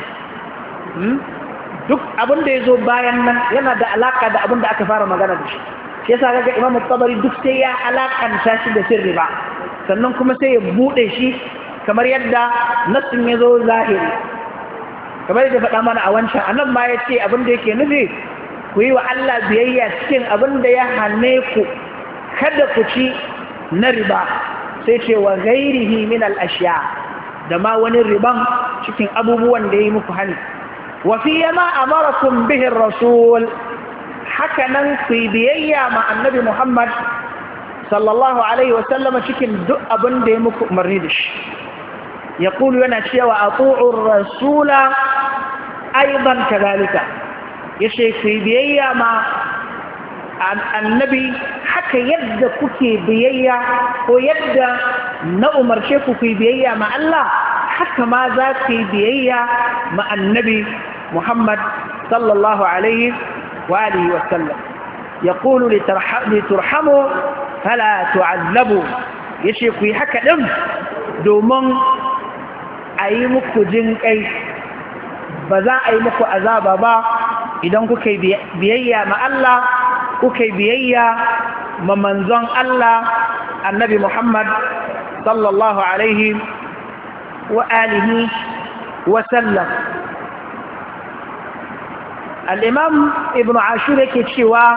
Speaker 1: duk abinda yazo bayan nan yana da alaka da abinda aka fara magana da shi shi yasa kaga Imam Tabari duk sai ya alakanta shi da cin riba sannan kuma sai ya bude shi kamar yadda nassin ya zo zahiri kamar yadda faɗa mana a wancan annan ma ya ce abinda yake nufi ku yi wa Allah biyayya cikin abinda ya hane ku kada ku ci na riba sai ce wa gairihi min al-ashiya da ma wani riban cikin abubuwan da ya yi muku hani wa fiye ma amarakum bihi rasul haka nan ku yi biyayya ma annabi Muhammad sallallahu alaihi wasallama cikin duk abin da ya muku umarni da shi يقول لنا شيء وأطوعوا الرسول أيضا كذلك يشيك في بيئة مع النبي حكى يد كتي بيئة ويد نأمر شيك في بيئة مع الله حكى ماذا في بيئة مع النبي محمد صلى الله عليه وآله وسلم يقول لترحموا فلا تعذبوا يشيك في حكى دم دومن a yi muku jin kai ba za a yi muku azaba ba idan kuka yi biyayya ma Allah kuka yi biyayya ma manzon Allah annabi Muhammad sallallahu alaihi wa alihi wa sallam al-imam ibn ashur yake cewa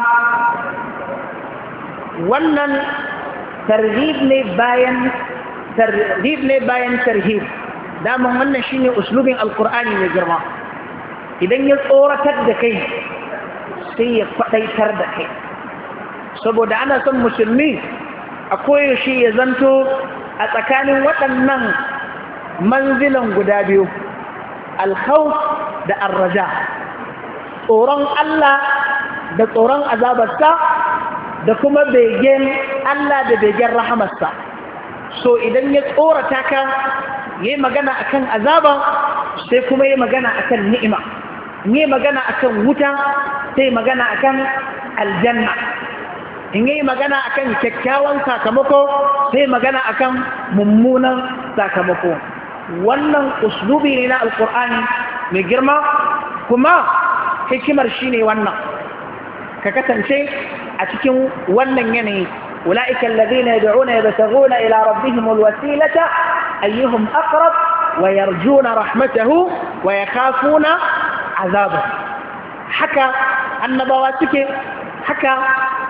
Speaker 1: wannan tarhib ne bayan tarhib ne bayan tarhib daman wannan shine uslubin alqur'ani mai girma idan ya tsoratar da kai sai ya fadaitar da kai saboda ana son musulmi a koyaushe ya zanto a tsakanin waɗannan manzilan guda biyu alkhawf da arraja tsoron Allah da tsoron azabarsa da kuma begen Allah da begen rahamarsa so idan ya tsorata ka yi magana akan azaba sai kuma yi magana akan ni'ima yi magana akan wuta sai magana akan aljanna in yi magana akan kyakkyawan sakamako sai magana akan mummunan sakamako wannan uslubi ne na alkur'ani mai girma kuma hikimar shine wannan ka kasance a cikin wannan yanayi أولئك الذين يدعون يبتغون إلى ربهم الوسيلة أيهم أقرب ويرجون رحمته ويخافون عذابه حكى النبواتك حكى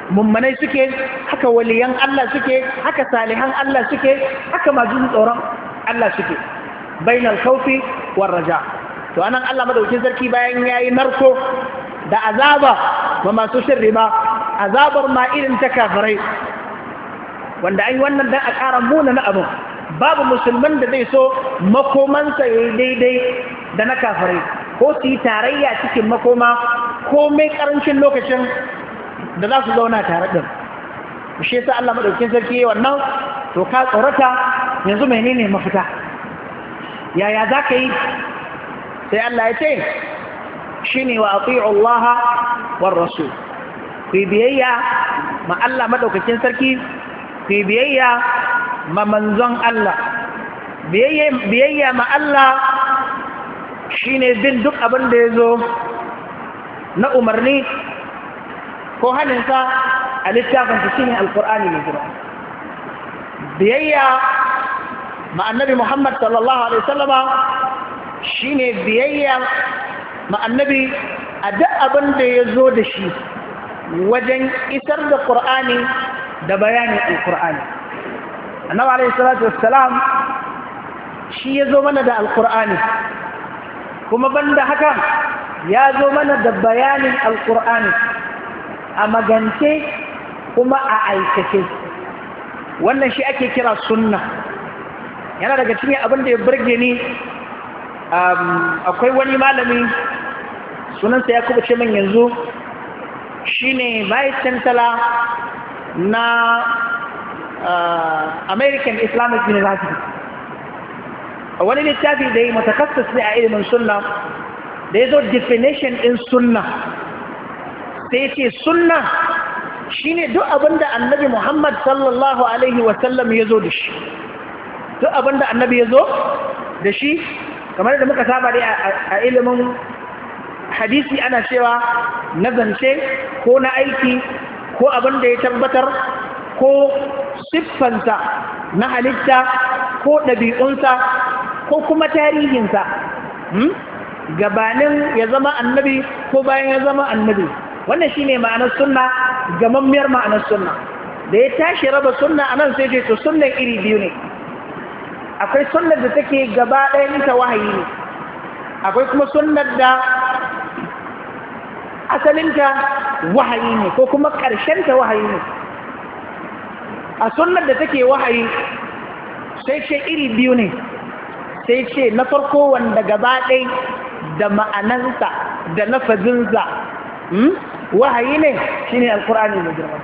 Speaker 1: mummanai suke, haka waliyan Allah suke, haka salihan Allah suke, haka masu tsoron Allah suke, bainal khawfi war raja. To anan Allah madaukin sarki bayan yayi narko da azaba ma masu shirri ba, azabar ma irin ta kafirai, wanda ai wannan dan a ƙara muna na abu. Babu musulman da zai so makomansa yayi daidai da na kafirai, ko su yi tarayya cikin makoma ko mai karancin lokacin da za su zauna tare din. Shi yasa Allah madaukin sarki wannan, to ka tsorata yanzu menene mafita, yaya za ka yi? sai Allah ya ce shi ne wa ati'u Allah war rasul, ku biyayya ma Allah madaukakin sarki, ku biyayya ma manzon Allah. Biyayya ma Allah shine bin duk abin da ya zo na umarni ko haninsa a littafinsa shine alkur'ani mai girma. Biyayya ma annabi Muhammad sallallahu alaihi wasallama shine biyayya ma annabi a duk abin da ya zo da shi wajen isar da Qur'ani da bayanin alkur'ani. Annabi alaihi salatu wassalam shi ya zo mana da alkur'ani, kuma banda haka ya zo mana da bayanin alkur'ani a magance kuma a aikace. Wannan shi ake kira sunna. Yana daga cikin abin da ya burge ni, akwai wani malami sunansa ya kubuce min yanzu, shine vice chancellor na American Islamic University. Wani littafi da ya yi mutakassis ne a ilimin sunna, da ya zo definition in sunna sai ce sunna shine duk abinda annabi Muhammad sallallahu alaihi wasallam ya zo da shi, duk abinda annabi ya zo da shi, kamar da muka saba dai a ilimin hadisi ana cewa na zance ko na aiki ko abinda ya tabbatar ko siffansa na halitta ko ɗabi'unsa ko kuma tarihinsa, gabanin ya zama annabi ko bayan ya zama annabi. Wannan shi ne ma'anar sunna, gamammiyar ma'anar sunna. Da ya tashi raba sunna a nan sai ce to sunnan iri biyu ne. Akwai sunnar da take gaba ɗayan ta wahayi ne, akwai kuma sunnar da asalinta wahayi ne ko kuma ƙarshenta wahayi ne. A sunnar da take wahayi sai ce iri biyu ne, sai ce na farko wanda gaba ɗai da ma'anansa da lafazinsa wahayi ne, shi ne alkur'ani mai girma.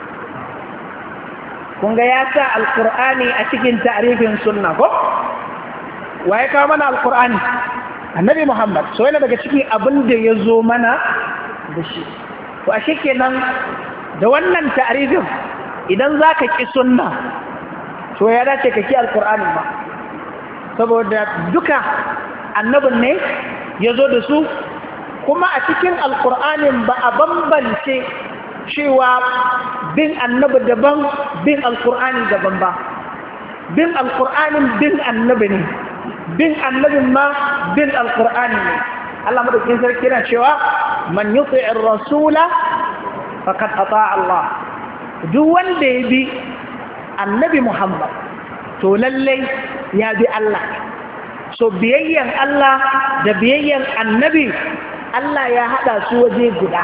Speaker 1: Kunga ya sa alkur'ani a cikin ta'arifin sunna ko? Wa ya kawo mana alkur'ani? Annabi Muhammad. So yana daga cikin abin da ya zo mana da shi. To a kenan da wannan ta'arifin idan za ka ƙi sunna, to ya dace ka ƙi alkur'ani ba. Saboda duka annabin ne ya zo da su, kuma a cikin alkur'anin ba a bambance cewa bin annabi daban bin alkur'ani daban ba. Bin alkur'anin bin annabi ne, bin annabin ma bin alkur'ani ne. Allah madaukakin sarki yana cewa man yuti'ir rasula faqad ata'a Allah. Duk wanda ya bi annabi Muhammad to lallai ya bi Allah. So biyayyan Allah da biyayyan annabi Allah ya haɗa su waje guda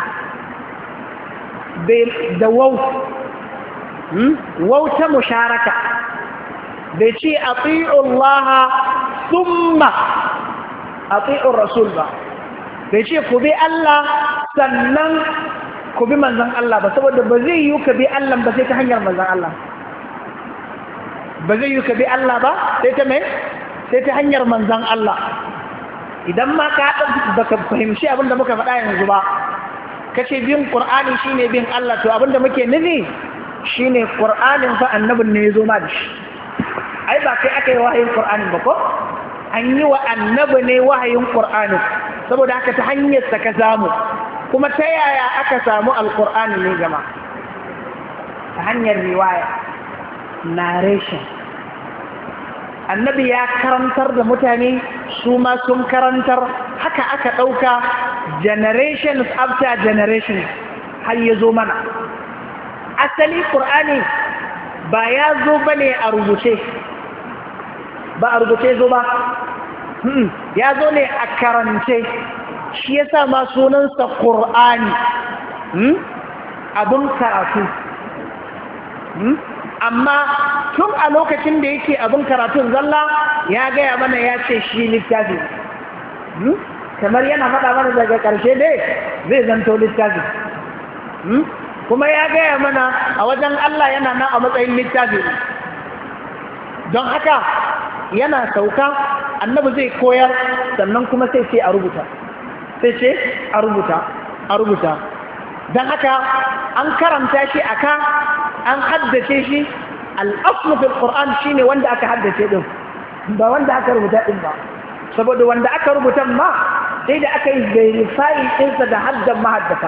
Speaker 1: da wau wau ta musharaka, bai ce ati'u Allah thumma ati'u Rasul ba, bai ce ku bi Allah sannan ku bi manzon Allah ba, saboda ba zai yi ka bi Allah ba sai ta hanyar manzon Allah. Ba zai yi ka bi Allah ba sai ta mai sai ta hanyar manzan Allah. Idan ma ka baka fahimci abin da muka faɗa yanzu ba, kace bin Qur'ani shine bin Allah, to abin da muke nufi shine Qur'anin fa annabin ne yazo ma da shi. Ai ba kai aka yi wahayin Qur'anin ba ko? An yi wa annabi ne wahayin Qur'anin, saboda haka ta hanyar sa ka samu. Kuma ta yaya aka samu alqur'ani ne jama'a? Ta hanyar riwaya, narration. Annabi ya karantar da mutane, su ma sun karantar, haka aka ɗauka generations after generations har ya zo mana. asali Qur'ani ba ya zo bane a rubuce ba a rubuce zo ba hmm. ya zo ne a karance shi yasa ma sunansa Qur'ani hmm. abun karatu hmm. amma tun a lokacin da yake abun karatun zalla ya gaya mana ya ce shi littafi hmm. kamar yana faɗa mana daga ƙarshe dai zai zanto littafi hmm. kuma ya gaya mana a wajen Allah yana nan a matsayin littafi don haka yana sauka annabi zai koyar sannan kuma sai ce a rubuta sai ce a rubuta a rubuta don haka an karanta shi aka an haddace shi al'aslu fil Qur'an shine wanda aka haddace din ba wanda aka rubuta din ba saboda wanda aka rubuta ma sai da aka yi verifying ɗinsa da haddan mahaddata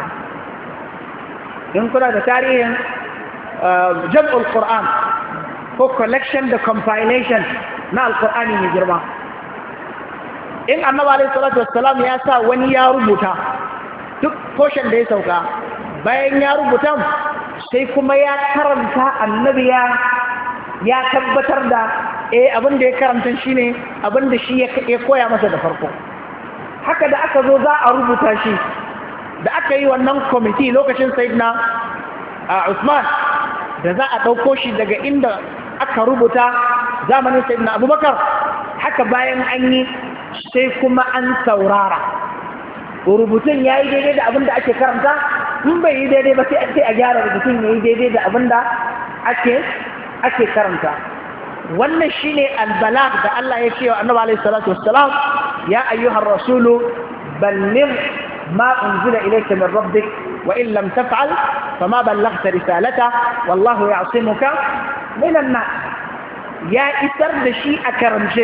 Speaker 1: in kuna da tarihin jam'ul Qur'an ko collection da compilation na alqur'ani mai girma in annabi alayhi salatu wassalam ya sa wani ya rubuta duk portion da ya sauka bayan ya rubuta sai kuma ya karanta annabi ya ya tabbatar da eh abin da ya karanta shine abin da shi ya koya masa da farko haka da aka zo za a rubuta shi da aka yi wannan kwamiti lokacin Sayyidina Usman da za a ɗauko shi daga inda aka rubuta zamanin Sayyidina Abubakar haka bayan an yi sai kuma an saurara rubutun ya yi daidai da abin da ake karanta in bai yi daidai ba sai a gyara rubutun ya yi daidai da abin da ake karanta wannan shine albalag da Allah ya ce wa annabi alaihi salatu wassalam ya ayyuhar rasulu balligh ma unzila ilayka min rabbik wa in lam taf'al fama ballaghta risalata wallahu ya'simuka minan nas ya isar da shi a karance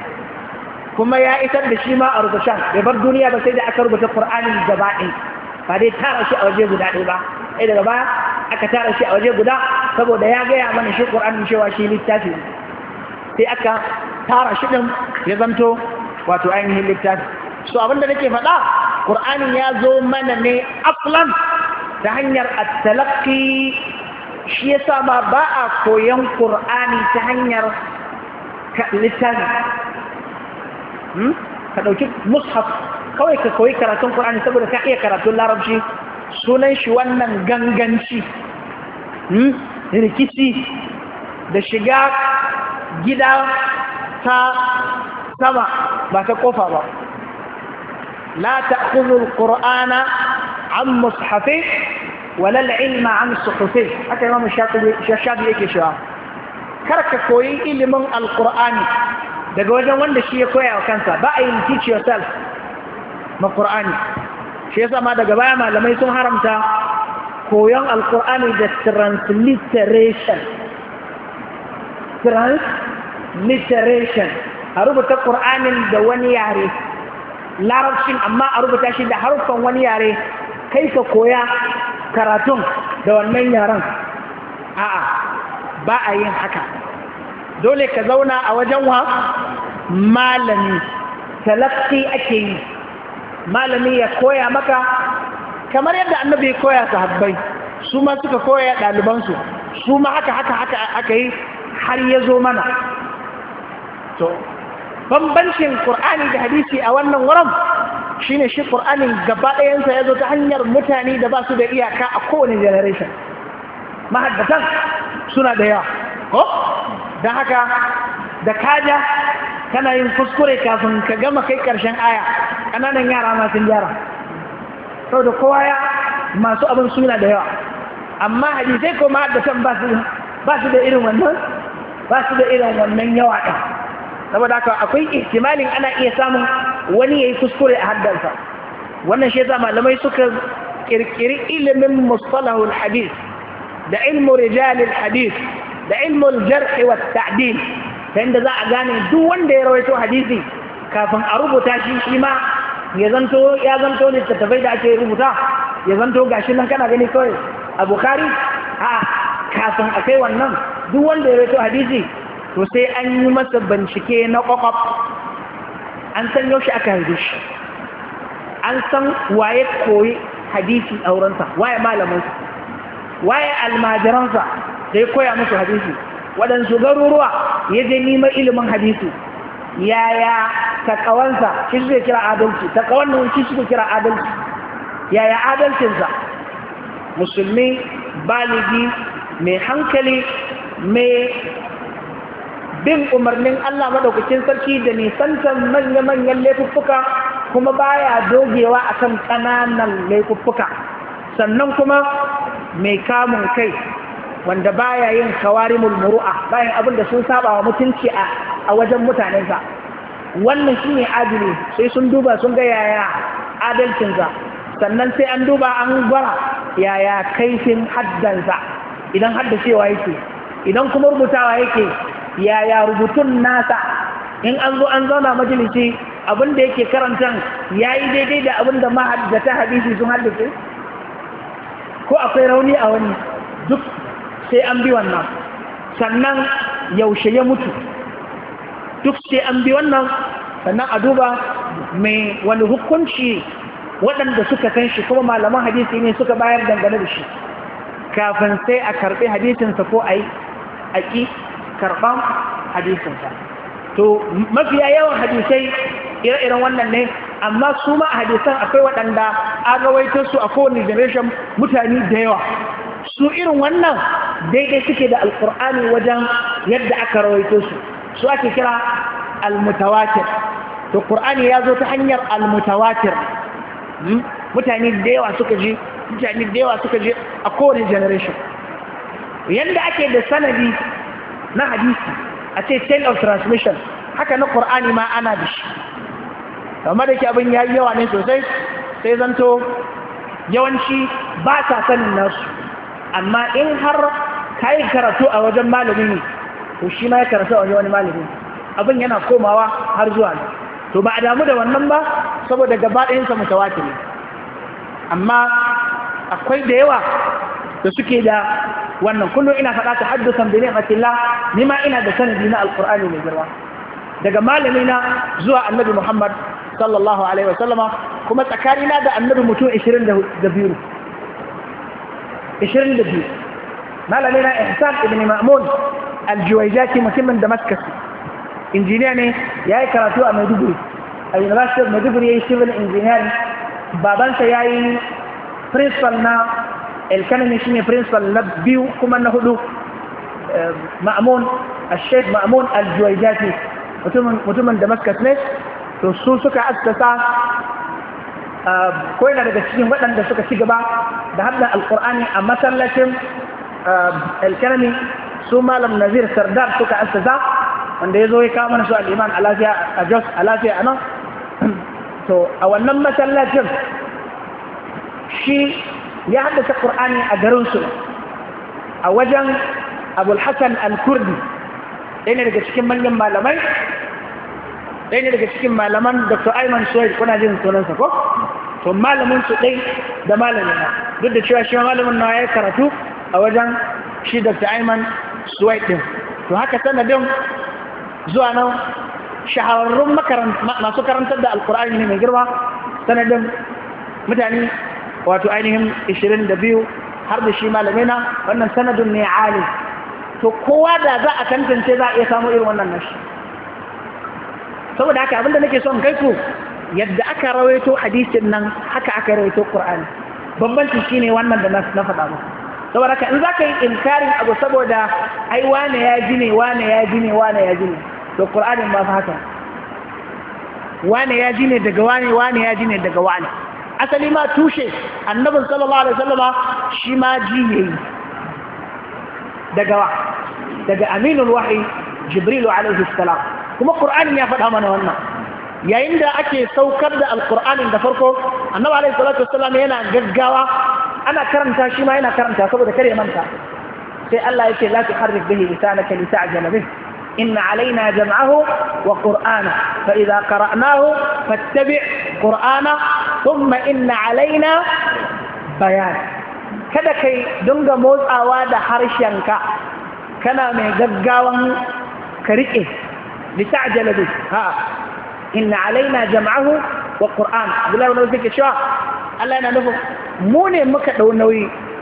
Speaker 1: kuma ya isar da shi ma a rubutan bai bar duniya ba sai da aka rubuta Qur'anin gaba ɗaya ba dai tara shi a waje guda ɗaya ba sai daga baya aka tara shi a waje guda saboda ya gaya mana shi Qur'anin cewa shi littafi sai aka tara shi ɗin ya zanto wato ainihin littafi so abinda nake faɗa Qur'anin ya zo mana ne aflan ta hanyar at-talaqqi shi yasa ma ba a koyan Qur'ani ta hanyar littafi ka ɗauki mushaf kawai ka koyi karatun Qur'ani saboda ka iya karatun larabci sunan shi wannan ganganci rikici da shiga gida ta sama ba ta kofa ba la ta'khudhu al-Qur'ana an mushafi wala al-ilma an suhufi haka Imam Shafi'i yake cewa kar ka koyi ilimin al-Qur'ani daga wajen wanda shi ya koya wa kansa ba a yin teach yourself ma Qur'ani shi yasa ma daga baya malamai sun haramta koyon al-Qur'ani da transliteration transliteration a rubuta Qur'anin da wani yare larabcin amma a rubuta shi da harufan wani yare kai ka koya karatun da wannan yaren a'a ba a yin haka dole ka zauna a wajen wa malami talaqi ake yi malami ya koya maka kamar yadda annabi ya koya sahabbai su ma suka koya ɗalibansu su ma haka haka haka aka yi har ya zo mana to bambancin Qur'ani da hadisi a wannan wurin shine shi Qur'anin gaba ɗayansa ya zo ta hanyar mutane da ba su da iyaka a kowane generation mahaddatan suna da yawa ko don haka da kaja kana yin kuskure kafin ka gama kai ƙarshen aya ƙananan yara ma sun gyara sau da kowa ya masu abin suna da yawa amma hadisai ko mahaddatan ba su da irin wannan ba su da irin wannan yawa ɗin saboda haka akwai ihtimalin ana iya samun wani ya yi kuskure a haddansa wannan shi yasa malamai suka kirkiri ilimin mustalahul hadith da ilmu rijalil hadith da ilmul jarh wa ta'dil ta inda za a gane duk wanda ya rawaito hadisi kafin a rubuta shi shi ma ya zanto ya zanto littattafai da ake rubuta ya zanto gashi nan kana gani kawai a Bukhari a kafin a kai wannan duk wanda ya rawaito hadisi to sai an yi masa bincike na kwakwaf an san yaushe aka haife shi an san waye koyi hadisi a wurinsa waye malaminsa waye almajiransa da ya koya musu hadisi, waɗansu garuruwa ya je neman ilimin hadisi, yaya takawansa shi suke kira adalci, takawan nan shi suke kira adalci, yaya adalcinsa. Musulmi baligi mai hankali mai bin umarnin Allah madaukakin sarki da nisantar manya-manyan laifuffuka kuma baya dogewa akan ƙananan laifuffuka, sannan kuma mai kamun kai wanda baya yin kawarimul muru'a, bayan abin da sun saba wa mutunci a wajen mutanensa. Wannan shine adili, sai sun duba sun ga yaya adalcinsa, sannan sai an duba an gwara yaya kaifin haddansa, idan haddacewa yake, idan kuma rubutawa yake yaya rubutun nasa, in an zo an zauna majalisi abin da yake karantan yayi daidai da abin da mahaddata hadisi sun haddace ko akwai rauni a wani, duk sai an bi wannan. Sannan yaushe ya mutu, duk sai an bi wannan. Sannan a duba mai wani hukunci waɗanda suka san shi kuma malaman hadisi ne suka bayar dangane da shi, kafin sai a karɓi hadisinsa ko a yi a ƙi karɓan hadisinsa. To mafiya yawan hadisai ire-iren wannan ne, amma su ma a hadisan akwai waɗanda an rawaito su a kowane generation mutane da yawa. Su irin wannan daidai suke da alƙur'ani wajen yadda aka rawaito su, su ake kira almutawatir. To ƙur'ani ya zo ta hanyar almutawatir, mutane da yawa suka ji mutane da yawa suka ji a kowane generation. Yanda ake da sanadi na hadisi a ce chain of transmission, haka na Qur'ani ma ana da shi. Amma da ke abin yayi yawa ne sosai, sai zanto yawanci ba ta sanin nasu. Amma in har kai karatu a wajen malami ne, to shi ma ya karatu a wajen wani malami, abin yana komawa har zuwa ne. To ba a damu da wannan ba saboda gaba ɗayansa mutawatir ne. Amma akwai da yawa da suke da wannan, kullum ina faɗa ta haddusan bi ni'matillah, ni ma ina da sanadi na alqur'ani mai girma daga malami na zuwa annabi Muhammad sallallahu alaihi wasallama, kuma tsakanina da annabi mutum ishirin da biyu ishirin da biyu. Malami na Ihsan ibn Ma'mun al-Juwayjati, mutumin Damascus, injiniya ne, ya yi karatu a Maiduguri, a University of Maiduguri ya yi civil engineering. Babansa ya yi principal na Elkanami, shi ne principal na biyu kuma na hudu. Ma'mun al-Sheikh Ma'mun al-Juwayjati, mutumin Damascus ne. To su suka assasa ko yana daga cikin waɗanda suka ci gaba da hadda alƙur'ani a masallacin Elkanami. Su Malam Nazir Sardar suka assasa, wanda ya zo ya kawo mana su al'iman a lafiya a Jos a lafiya a nan. To a wannan masallacin shi ya haddasa Qur'ani a garinsu a wajen Abul Hassan al-Kurdi, ɗaya ne daga cikin manyan malamai, ɗaya ne daga cikin malaman Doctor Ayman Suwaid, kuna jin sunansa ko? To malamin su ɗai da malamin na, duk da cewa shi malamin na ya karatu a wajen shi Doctor Ayman Suwaid ɗin. To haka sanadin zuwa nan shahararrun masu karantar da alkur'ani ne mai girma, sanadin mutane wato ainihin ishirin da biyu har da shi malamai na, wannan sanadin ne ali. To kowa da za a tantance za a iya samu irin wannan nashi. Saboda haka abinda nake son kai ku, yadda aka rawaito hadisin nan haka aka rawaito Qur'ani. Bambanci shine wannan da na faɗa muku. Saboda haka in za ka yi inkarin abu saboda ai wane ya ji ne wane ya ji ne wane ya ji ne, to Qur'anin ba fa haka. Wane ya ji ne daga wane, wane ya ji ne daga wane. Asali ma tushe annabin sallallahu alaihi wasallama shi ma ji yayi daga wa daga aminul wahyi Jibrilu alaihi salam. Kuma Qur'anin ya faɗa mana wannan. Yayin da ake saukar da alqur'anin da farko, annabi alaihi salatu wassalam yana gaggawa, ana karanta shi ma yana karanta saboda kare manta. Sai Allah yake la tuharrik bihi lisanaka lita'jala bih, inna alaina jam'ahu wa qur'ana fa idza qara'nahu fattabi' qur'ana thumma inna alaina bayan. Kada kai dinga motsawa da harshenka kana mai gaggawan ka rike lita'jala bih, ha inna alaina jam'ahu wa qur'an. Abdullahi ibn Mas'ud yake cewa Allah yana nufin mu ne muka dau nauyi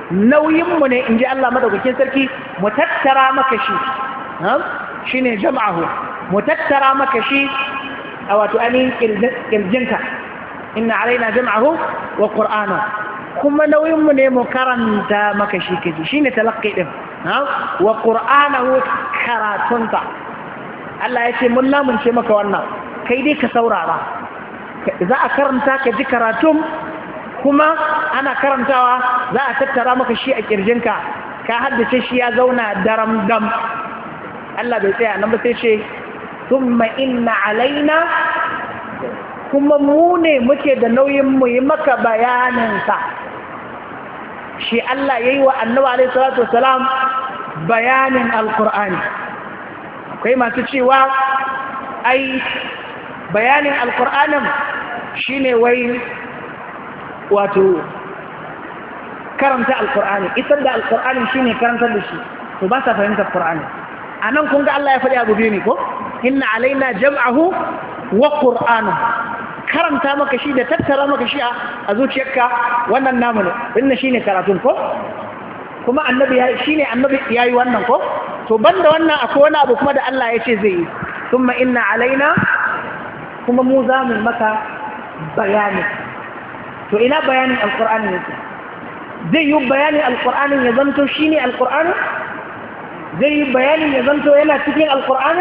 Speaker 1: nauyinmu ne in ji Allah madaukakin sarki mu tattara maka shi shi ne jam'ahu mu tattara maka shi a wato ainihin ƙirjinka inna alaina jam'ahu wa ƙur'ana kuma nauyinmu ne mu karanta maka shi kaji shi ne talaqqi ɗin wa ƙur'anahu karatunta Allah ya ce mun lamunce maka wannan kai dai ka saurara za a karanta ka ji karatun kuma ana karantawa za a tattara maka shi a kirjinka ka haddace shi ya zauna daram dam Allah bai tsaya nan ba sai ce thumma inna alaina kuma mu ne muke da nauyin mu yi maka bayanin sa shi Allah yayi wa annabi alaihi salatu wasalam bayanin alqur'ani akwai masu cewa ai bayanin alqur'anin shine wai wato karanta alkur'ani isar da alkur'ani shine karantar da shi to ba sa fahimtar qur'ani anan kun ga Allah ya faɗi abu biyu ne ko inna alaina jam'ahu wa qur'anahu karanta maka shi da tattara maka shi a zuciyarka wannan namu ne inna shine karatun ko kuma annabi ya shine annabi yayi wannan ko to banda wannan akwai wani abu kuma da Allah ya ce zai yi thumma inna alaina kuma mu za mu maka bayani to ina bayanin alkur'ani yake zai yi bayanin alkur'anin ya zanto shi ne alkur'ani zai yi bayanin ya zanto yana cikin alkur'ani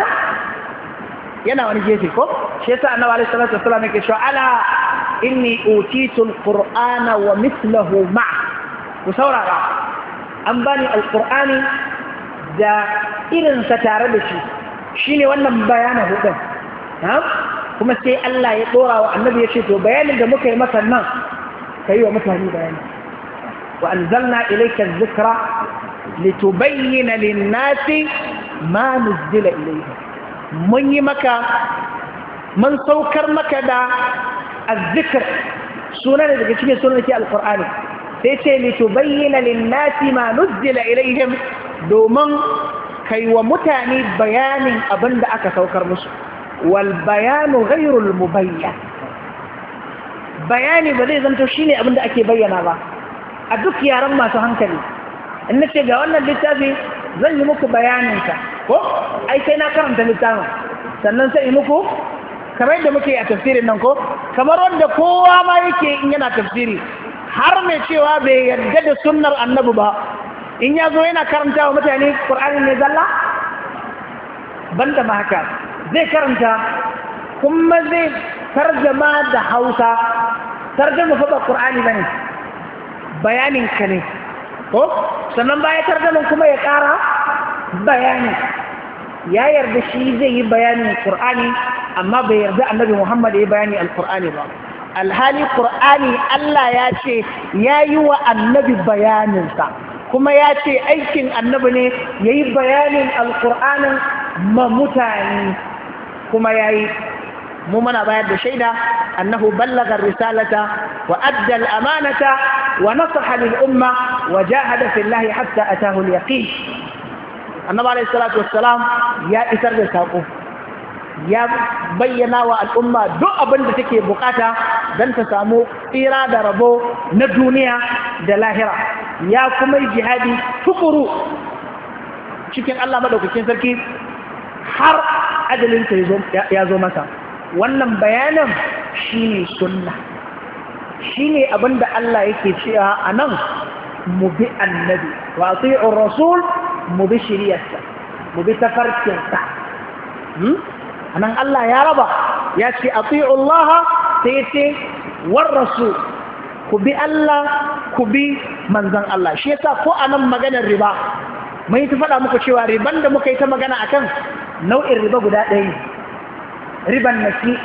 Speaker 1: yana wani gefe ko shi yasa annabi alaihi salatu wasallam yake cewa ala inni utitu alqur'ana wa mithluhu ma'a ku saurara an bani alkur'ani da irin sa tare da shi shine wannan bayanin hudun ha kuma sai Allah ya dora wa annabi ya ce to bayanin da muka yi masa nan kai wa mutane bayani wa anzalna ilayka adh-dhikra litubayyana lin-nasi ma nuzila ilayhim mun yi maka mun saukar maka da adh-dhikr sunan daga cikin sunan ke alqur'ani sai ce litubayyana lin-nasi ma nuzila ilayhim domin kai wa mutane bayanin abinda aka saukar musu والبيان غير المبين bayani ba zai zanto shine abinda ake bayyana ba a duk yaran masu hankali in nace ga wannan littafi zan yi muku bayanin ka ko ai sai na karanta littafin sannan sai muku kamar yadda muke a tafsirin nan ko kamar wanda kowa ma yake in yana tafsiri har mai cewa bai yarda da sunnar annabi ba in ya zo yana karanta wa mutane Qur'ani ne zalla banda ma haka zai karanta kuma zai tarjama da Hausa tarjama fa ba Qur'ani bane bayanin ka ne ko sannan baya tarjaman kuma ya ƙara bayani ya yarda shi zai yi bayanin Qur'ani amma bai yarda Annabi Muhammad ya bayani al-Qur'ani ba alhali Qur'ani Allah ya ce yayi wa Annabi bayanin sa kuma ya ce aikin Annabi ne yayi bayanin al-Qur'anin ma mutane kuma yayi mu muna bayar da shaida annahu ballaga risalata wa adda al-amanata wa nasaha lil umma wa jahada fillahi hatta atahu al-yaqin annabi alayhi salatu wassalam ya isar da sako ya bayyana wa al'umma duk abin da take bukata dan ta samu tsira da rabo na duniya da lahira ya kuma yi jihadi tukuru cikin Allah madaukakin sarki har adalinta ya zo masa wannan bayanan shine sunna shine abinda Allah yake cewa anan mu bi annabi wa ati'u rasul mu bi shiriyarsa mu bi tafarkinsa anan Allah ya raba ya ce ati'u Allah sai ce war rasul ku bi Allah ku bi manzon Allah shi yasa ko anan maganar riba mai ta faɗa muku cewa riban da muka yi ta magana akan nau'in riba guda ɗaya riban nasi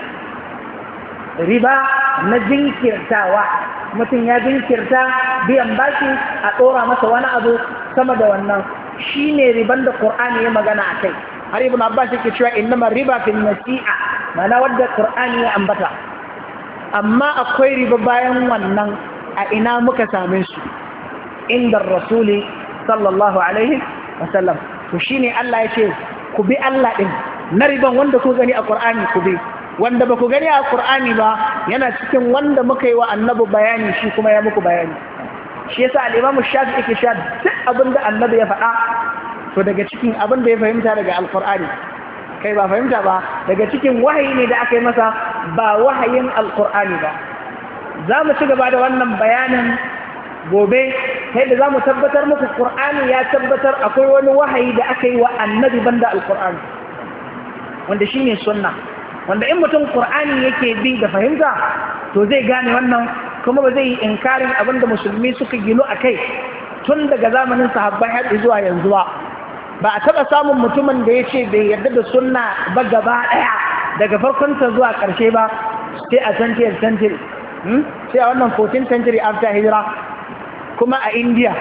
Speaker 1: riba na jinkirtawa mutum ya jinkirta biyan bashi a ɗora masa wani abu sama da wannan shi ne riban da ƙur'ani ya magana a kai har ibn abbas yake cewa innama riba fil nasi'a mana wadda ƙur'ani ya ambata amma akwai riba bayan wannan a ina muka same su inda rasuli sallallahu alaihi wasallam to shine Allah ya ce ku bi Allah din na riban wanda ku gani a Qur'ani ku bi wanda ba ku gani a Qur'ani ba yana cikin wanda muka yi wa annabi bayani shi kuma ya muku bayani shi yasa al-Imam Shafi'i yake cewa duk abinda annabi ya faɗa to daga cikin abin da ya fahimta daga alkur'ani kai ba fahimta ba daga cikin wahayi ne da aka yi masa ba wahayin alkur'ani ba. Za mu ci gaba da wannan bayanin gobe ta yadda za mu tabbatar muku ƙur'ani ya tabbatar akwai wani wahayi da aka yi wa annabi banda alkur'ani wanda shi ne sunna, wanda in mutum ƙur'ani yake bi da fahimta to zai gane wannan kuma ba zai yi inkarin abin da musulmi suka ginu a kai tun daga zamanin sahabbai har zuwa yanzu ba. Ba a taɓa samun mutumin da ya ce bai yarda da sunna ba gaba ɗaya daga farkonta zuwa ƙarshe ba sai a twentieth century sai a wannan fourteenth century after hijira kuma a India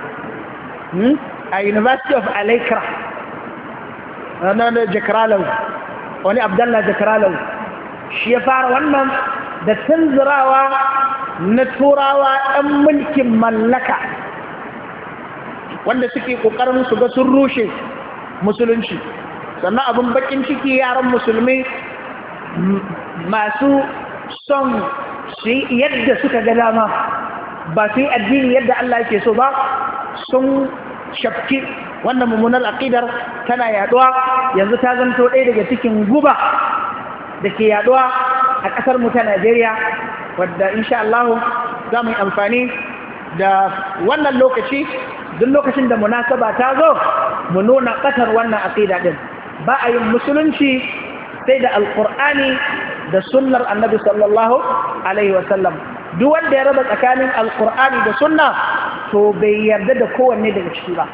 Speaker 1: a University of Alaikra wani Jakaralaw wani Abdallah Jakaralaw shi ya fara wannan da tanzirawa na turawa ɗan mulkin mallaka wanda suke ƙoƙarin su ga sun rushe musulunci. Sannan abin bakin ciki yaran musulmi masu son su yi yadda suka ga dama ba su yi addini yadda Allah yake so ba sun shafki wannan mummunar aƙidar tana yaduwa yanzu ta zanto ɗaya daga cikin guba da ke yaduwa a ƙasar mu ta Najeriya wadda insha Allah za mu yi amfani da wannan lokaci duk lokacin da munasaba ta zo mu nuna ƙatar wannan aqida din. Ba a yin musulunci sai da alqur'ani da sunnar annabi sallallahu alaihi wasallam. Duk wanda ya raba tsakanin alqur'ani da sunna to bai yarda da kowanne daga ciki ba.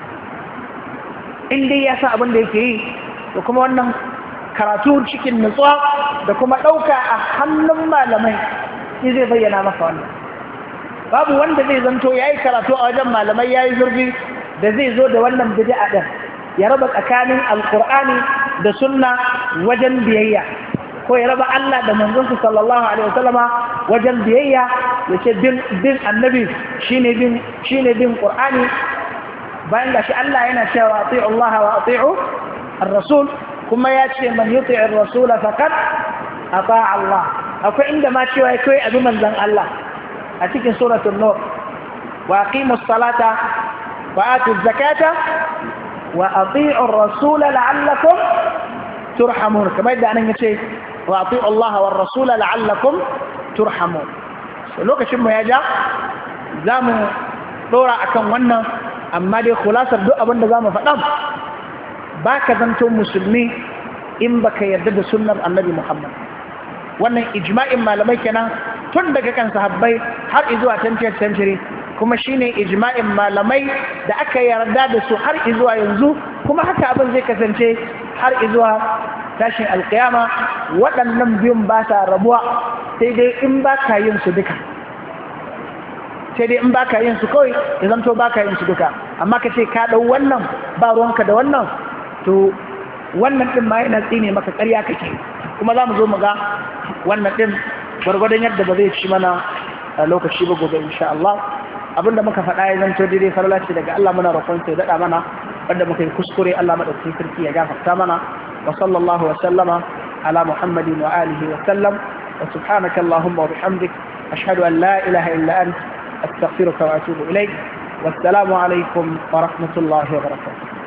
Speaker 1: In dai ya san abin da yake yi to kuma wannan karatu cikin nutsuwa da kuma ɗauka a hannun malamai shi zai bayyana maka wannan. Babu wanda zai zanto ya yi karatu a wajen malamai ya yi zurfi da zai zo da wannan bid'a ɗin ya raba tsakanin alkur'ani da sunna wajen biyayya ko ya raba Allah da manzonsa sallallahu alaihi wasallama wajen biyayya ya ce bin bin annabi shine bin shine bin qur'ani bayan gashi Allah yana cewa ati'u Allah wa ati'u ar-rasul kuma ya ce man yuti'ir ar-rasul faqad ata'a Allah. Akwai inda ma cewa kai abi manzon Allah a cikin suratul nur wa aqimus salata wa atuz zakata wa ati'u ar-rasul la'allakum turhamun kamar da anan yace wa ati'u Allah war rasul la'allakum turhamun. Lokacin mu ya ja zamu dora akan wannan amma dai khulasar duk abin da zamu faɗa baka zanto musulmi in baka yarda da sunnar annabi Muhammad. Wannan ijma'in malamai kenan tun daga kan sahabbai har zuwa twentieth century kuma shine ijma'in malamai da aka yarda da su har zuwa yanzu kuma haka abin zai kasance har zuwa tashin alkiyama. Waɗannan biyun ba sa rabuwa sai dai in ba ka yin su duka sai dai in ba ka yin su kawai ya zanto ba ka yin su duka amma ka ce ka ɗau wannan ba ruwanka da wannan to wannan ɗin ma yana tsine maka ƙarya kake kuma za mu zo mu ga wannan ɗin gwargwadon yadda ba zai ci mana lokaci ba gobe insha Allah. Abinda muka faɗa ya zanto daidai farla ce daga Allah muna roƙon sai daɗa mana wanda muka yi kuskure Allah madaukakin sarki ya gafarta mana wa sallallahu wa sallama ala Muhammadin wa alihi wa sallam wa subhanaka Allahumma wa bihamdik ashhadu an la ilaha illa anta astaghfiruka wa atubu ilayk wassalamu alaikum wa rahmatullahi wa barakatuh.